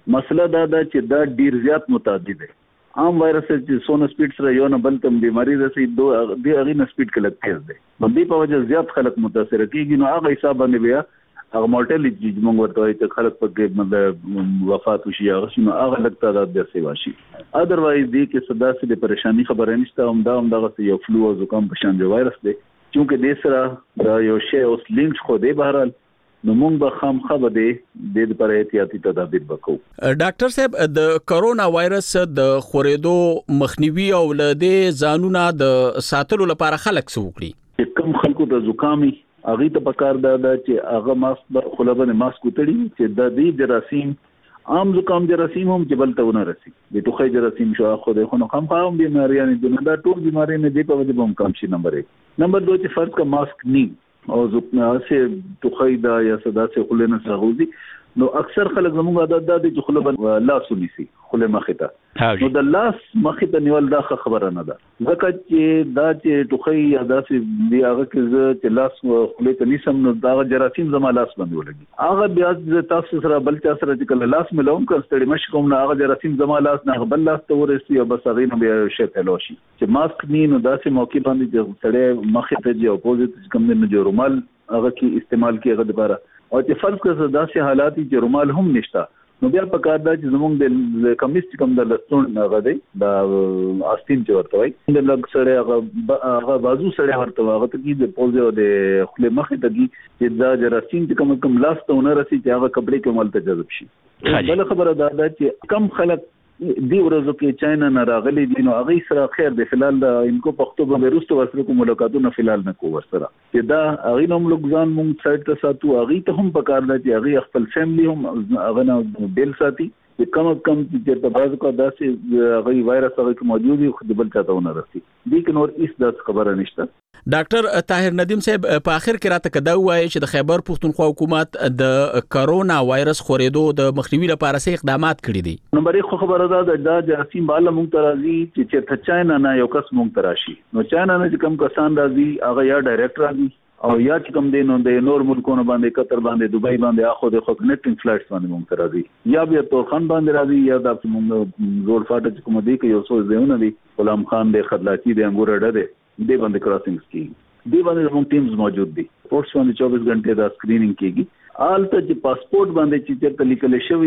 Speaker 28: مسله دا ده چې دا ډیر زیات متعدد دی. عام وایرس چې سونه سپیډ سره یو نه بل تم بیماری رسي دوه دی هغه نه سپیډ کله تیز دی. باندې په وجه زیات خلک متاثر کیږي نو هغه حساب باندې بیا هغه مورټالټي چې موږ ورته وایي چې خلک په مطلب وفات وشي هغه شنو هغه لږ تعداد بیا سیوا شي. اذروایز دی کې صدا سي پریشانی خبره نشته هم دا هم دغه یو فلو او زکام په شان جو وایرس دی چې د سره دا یو شی اوس لینک خو دی بهرال نو موږ به خامخا به د دې پر احتیاطي تدابیر وکړو.
Speaker 15: ډاکټر صاحب د کرونا وایرس د خورېدو مخنیوي او له دې ځانونه د ساتلو لپاره خلک څه وکړي؟
Speaker 28: کم خلکو د زکامي هغه ته پکار دا چې هغه ماسک په خلبنه ماسک وتړي چې د دې جراثیم عام زکام جراثیم هم چې بل ته ونه رسي. د ټوخي جراثیم شو خو د خونو خام خام بیماریاں د دا ټول بیماری نه دی په وجه بم کم شي. نمبر یک. نمبر دو چې فرض کا ماسک نی او زکام سے ټوخي دا یا صدا سے خلنه سغوزي نو اکثر خلک زموږ عادت دا دي چې خلبن لاس ونیسي خله مخه ته نو د لاس مخه ته نیول دا خبره نه ده ځکه چې دا چې ټوخي یا دا چې دی هغه کې چې لاس خله ته نیسم نو دا جراثیم زما لاس باندې ولګي هغه بیا تاسو سره بل چا سره چې کله لاس ملوم کړه مش کوم نه هغه جراثیم زما لاس نه بل لاس ته ورسي او بس هغه نو بیا شي تلوشي چې ماسک نی نو دا چې موقع باندې چې سړی مخه ته دی اپوزیټ کوم نه جو رومال هغه کې استعمال کیږي لپاره او چې فرض کړه داسې حالات چې رومال هم نشته نو بیا په کار دا چې زموږ د کمیست کوم د لستون هغه دی دا آستین چې ورته وایي د لږ سره هغه هغه بازو سره ورته هغه ته کې د پوزه او د خپل مخې ته چې دا جراثیم چې کوم کوم لاس ته ونه رسي چې هغه کپړې کې مال ته جذب شي. بل خبره دا ده چې کم خلک دی ورځو کې چاینا نه راغلي دي نو هغه سره خیر د فلال د انکو پښتو به وروسته ورسره کوم ملاقاتونه فلال نه کو ورسره چې دا هغه نوم لوګزان مونږ سایت ته ساتو هغه ته هم پکار دی چې هغه خپل فیملی هم هغه نه بیل ساتي چې کم کم چې په بعض کو داسې هغه وایرس هغه موجود وي خو بل چاته ونه رسي دي کې نور هیڅ د خبره نشته.
Speaker 15: ډاکټر طاهر ندیم صاحب په اخر کې راته کدا وایي چې د خیبر پښتونخوا حکومت د کرونا وایرس خورېدو د مخنیوي لپاره څه اقدامات کړي دي؟
Speaker 28: نمبر یک خبره ده دا جراثیم بالا مونږ ته راځي چې چې چاینا نه یو کس مونږ ته راشي نو چاینا نه چې کم کسان راځي هغه یا ډایرکټ راځي او یا چې کوم دین د نور ملکونو باندې قطر باندې دوبۍ باندې اخو د خو کنیکټینګ فلایټس باندې مونږ ته راځي یا بیا تورخان باندې راځي یا د مونږ زول فاټه چې کوم دی کې یو څو ځایونه دي غلام خان د خدلاتی د انګور اډه دی د باندې کراسینګ کی دی باندې زموږ ټیمز موجود دي پورټس باندې چوبیس غنټه دا سکرینینګ کیږي آلته چې پاسپورت باندې چې چیرته لیکل شوی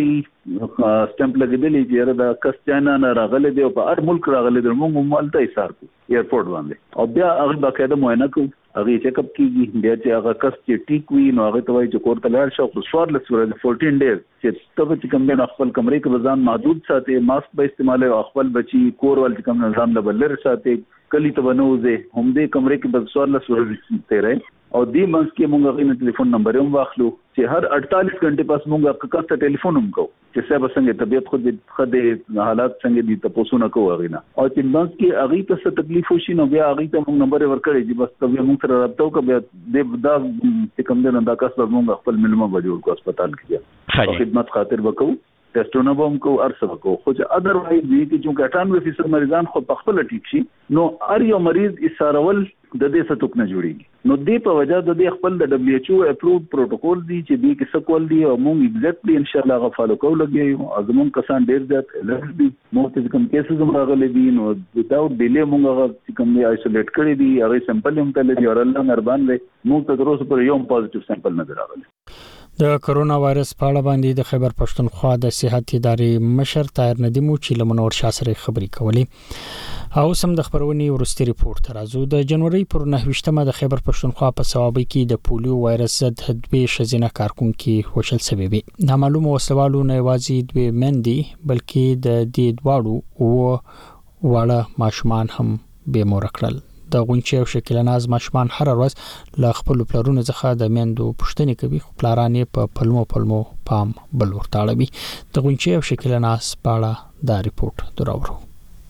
Speaker 28: سټمپ لګیدلی چې دا کس چاینا نه راغلی دی او په هر ملک راغلی دی موږ مالته ایثار کو ایرپورټ باندې او بیا هغه باقاعده معاینه کو هغه چیک اپ کیږي بیا چې هغه کس چې ټیک وي نو هغه ته وایي چې کور ته لاړ شو خو سوارلس ورځې چودہ ډیز چې تاسو چې کوم نه خپل کمرې کې وزن محدود ساتي ماسک به استعمال او خپل بچي کور ول چې کوم نظام لبلر ساتي کلی ته بنوځي هم دې کمرې کې بس سوارلس ورځې تیرې او دې منځ کې موږ غوښنه ټلیفون نمبر هم واخلو چې هر اڑتالیس غنټې پس موږ کاته ټلیفون هم کوو چې څه څنګه طبيعت خو دې خدای حالات څنګه دي تاسو نه کوو غوښنه او چې منځ کې هغه ته څه تکلیف وشي نو بیا هغه ته موږ نمبر ورکړي چې بس ته موږ سره رابطه وکړو بیا دې دا چې کوم دې نه دا کس موږ خپل ملما وجود کو هسپتال کې خدمت خاطر وکړو ټیسټونه به هم کوو ارسه وکړو خو چې اذروایز دي چې چې اٹھانوے فیصد مریضان خو په خپل ټیک شي نو هر یو مریض ایثارول د دې ستوک نه جوړیږي نو دې په وجہ د دې خپل د دبليو ایچ او اپروቭ پروتوکول دي چې دې کې سکول دي او موږ ایگزیکټلی ان شاء الله غفالو کوو لګي ازمون کسان ډیر زیات الرټ دي موږ ته کوم کیسز هم راغلي دي نو ویداوت ډیلی موږ هغه کوم دی آیسولیټ کړی دي هغه سیمپل هم تل دي او الله مهربان دی موږ ته تر اوسه پر یو پوزټیو سیمپل نه راغلی.
Speaker 1: د کرونا وایرس په اړه باندې د خیبر پښتونخوا د صحت ادارې مشر طاهر ندیم چې لمنور شاه سره خبري کولې او سم د خبرونې ورستي ریپورت راځو د جنوري پر نهه د خیبر پښتونخوا په ثوابي کې د پولیو وایرس ضد دوی شزینه کارکونکو وشل سببي نامعلوم وسلوالو نه وازي دوی مندي بلکې د دې دواړو او واړه ماشومان هم به مور کړل د غونچې او شکل ناز ماشومان هر ورځ ل خپل پلرونو څخه د میندو پښتنې کوي خو پلارانې په پلمو پلمو پام بل ورتاړوي د غونچې او شکل ناز پاړه دا ریپورت دراوړو.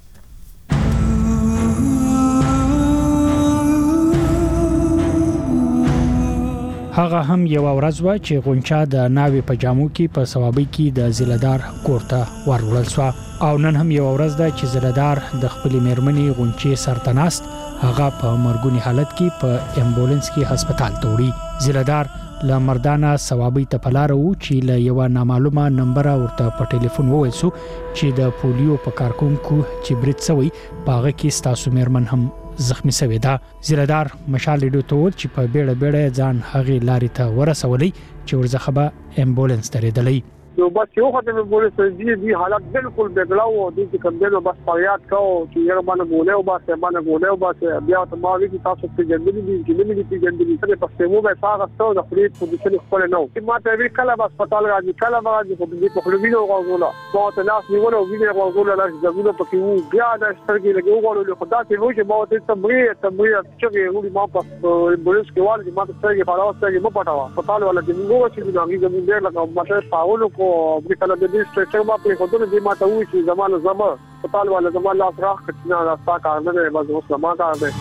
Speaker 1: هغه هم یو ورځ و چې غونچا د ناوې په جامو کې په ثوابي کې د زلدار کوړه ورول شو او نن هم یو ورځ ده چې زلدار د خپل میرمنې غونچې سرتناست هغه په مرګونی حالت کې په امبولانس کې هسپتال ته وړي. زلدار ل مردانه ثوابي ته پلار وو چې له یو نامعلومه نمبر ورته په ټلیفون وویسو چې د پولیو په کارکونکو چې برید سوی باغه کې ستاسو میرمن هم زخمی شوې ده. زیلدار مشال ریډیو ته ول چې په بیړه بیړه ځان هغه لارې ته ورسولې چې ورځخه به امبولانس ترېدلې.
Speaker 5: نو بس یو خاطر مې بوله چې دې حالت بالکل بګلاو او دې کوم دې بس فریاد کاو چې یو باندې بوله او بس باندې بوله او بس بیا ته ما وی چې تاسو په جندلې دي چې مې دې جندلې سره په سیمو به تاسو ته د خپل پوزیشن خپل نو چې ما ته وی کله بس هسپتال راځي کله راځي په دې په خلوینو غوړوله ما ته لاس نیول او وینې غوړوله لاس زموږ په کې وو بیا د سترګې لګو غوړوله خدا ته وو چې ما ته تمرین تمرین چې وړي ما په امبولانس کې والي ما ته سترګې خلاص سترګې مو پټاوه هسپتال ولا دې موږ چې دغه زموږ ډېر لکه ما ته پاولو کو کله د دې سټرکچر ما په خودونو دې ما ته وی چې زمانه زما هسپتال والا زما لاس راخ کټنا راستا کار نه دی بس اوس ما کار دی.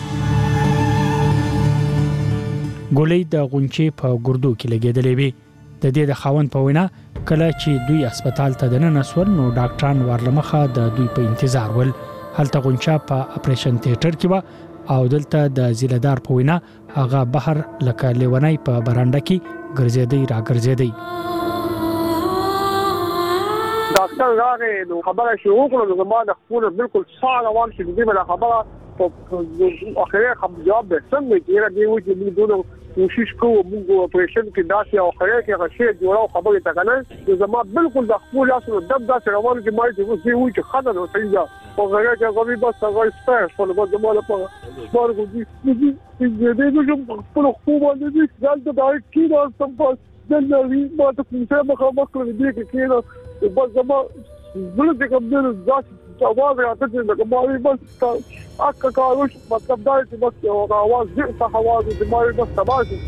Speaker 1: ګولې د غونچې په ګردو کې لګېدلې وي. د دې د خاوند په وینا کله چې دوی هسپتال ته دننه سول نو ډاکټران ورلمخه د دوی په انتظار ول. هلته غونچه په اپریشن تیاتر کې و او دلته د زیلدار په وینا هغه بهر لکه لیونی په برانډه کې ګرځېدی را ګرځېدی.
Speaker 5: ډاکټر راغی نو خبره شروع کړه نو زما د خپل بالکل ساده روان شي دې بل خبره په اخره خبر جواب به څنګه چې دې و چې موږ دوه کوشش کوو موږ اپریشن کې داسې او اخره کې غشي جوړاو خبره تا کنه زما بالکل د خپل لاسو دب داسې روان کې ما چې وځي و چې خدای نو صحیح ده او هغه چې غوي بس هغه سپیس په لږه زما لپاره سپار کوي چې دې دې خپل خو باندې دې ځل ته کې دا سم په دلوي ما ته څه مخه مخه دې کې کې بس زما زړه دې کوم دې ځات اواز راته چې ما بس اکه کاروش مطلب دا چې بس اواز دې څه اواز دې ما بس تباش.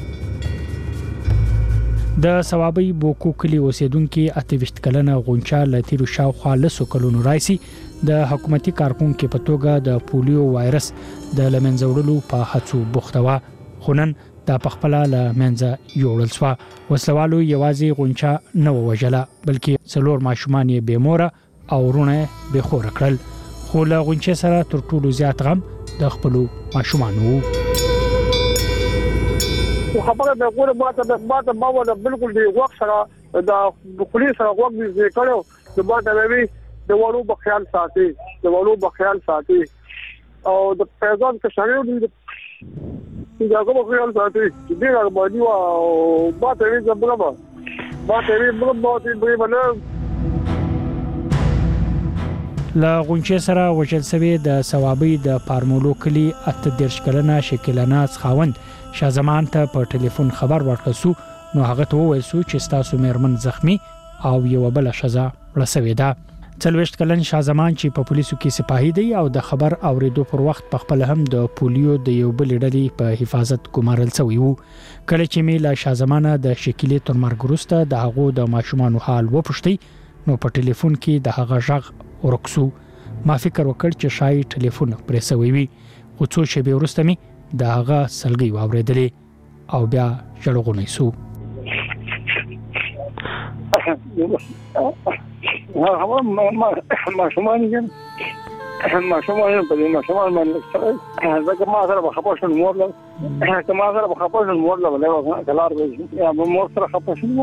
Speaker 1: د ثوابي بوکو کلی اوسیدونکو اته کلنه غونچا لتیرو شاوخوا لسو کلونو راځي د حکومتي کارکونکو په توګه د پولیو وایرس د لمنځوړلو په هڅو بوختوا خونن د پخپلا ل منځه یوړل سو. وسلوالو یوازې غونچا نه وژله بلکې څلور ماشومان یې بیموره او ورونه به خور کړل. خو له غونچې سره تر ټولو زیات غم د خپل ماشومان وو.
Speaker 5: خبره به ګوره ماته ماته ما ولا بالکل دی وخت سره د پولیس سره وخت دې کړو چې ما ته وی د ورو په خیال ساتي د ورو په خیال ساتي او د پیغام کې شریو دي دا کومه خیال ساتي چې دې راځي او ما ته وی زموږه ما ته وی موږ ما ته وی باندې
Speaker 1: لا غونچې سره وشل سوي د ثوابي د پارمولو کلی اته دیرش کلنه شکلناز خاوند شازمان ته په ټلیفون خبر ورکړسو نو هغه ته وویل چې تاسو میرمن زخمی او یو بل شزا رسوي ده. څلويشت کلن شازمان چې په پولیسو کې سپاهي دی او د خبر اوریدو پر وخت په خپل هم د پولیو د یو بل ډلې په حفاظت ګمارل شوی وو. کله چې میلا شازمانه د شکلې تر مرګ وروسته د هغه د ماشومان حال وپوښتي نو په ټلیفون کې د هغه ژغ ورکسو. ما فکر وکړ چې شاید ټلیفون پرې سوی وي خو څو شپې وروسته می د هغه سلګي واوریدلې او بیا ژړغونې سو.
Speaker 5: هغه ما ما ما شومان یم ما شومان په دې ما شومان باندې زګ ما سره خپاشن مور له ما سره خپاشن مور له له کلار یا مور سره خپاشن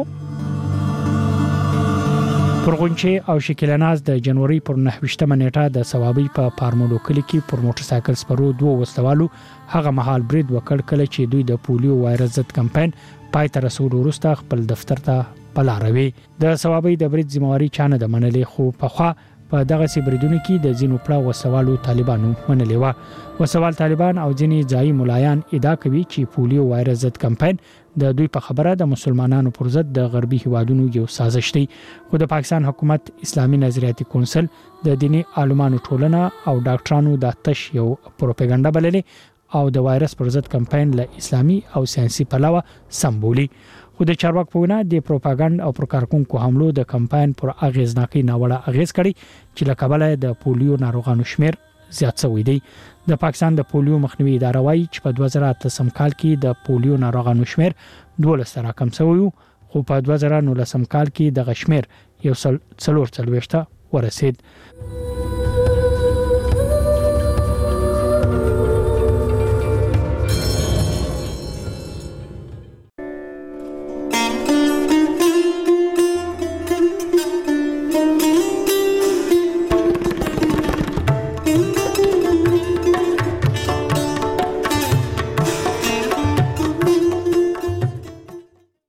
Speaker 1: پرغونچې او شکلناز د جنوري پر نهويشتمه نیټه د ثوابي په پارمولو کلی کې پر موټر سایکل سپرو دوه وسلوالو هغه مهال برید وکړ کله چې دوی د پولیو وایرس ضد کمپاین پای ته رسول وروسته خپل دفتر ته پلاروي. د ثوابي د برید ذمہواری چانه د منلې خو په خوا په دغه سي بریدونو کې د زینو پړه وسوالو طالبانو منلې و. وسوال طالبان او ځینې ځای ملایان ادعا کوي چې پولیو وایرس ضد کمپاین د دوی په خبره د مسلمانانو پر ضد د غربي هوادونو یو سازش دی. خو د پاکستان حکومت اسلامي نظریاتي کونسل د دیني عالمانو ټولنه او ډاکټرانو د تش یو پروپاګاندا بللې او د وایرس پر ضد کمپاین له اسلامي او ساينسي پلوه سمبولي. خو د چارواک په وینا د پروپاګاندا او پر کارکونکو حملو د کمپاین پر اغیزناکي ناوړه اغیز کړي چې لکبله د پولیو ناروغانو شمیر زیات شوی دی. د پاکستان د پولیو مخنیوي اداره وايي چې په دوه زره اته کال کې د پولیو ناروغانو شمیر دولس سره کم شوی خو په دوه زره نولس کال کې د غشمیر یو څلور څلويشته ورسید.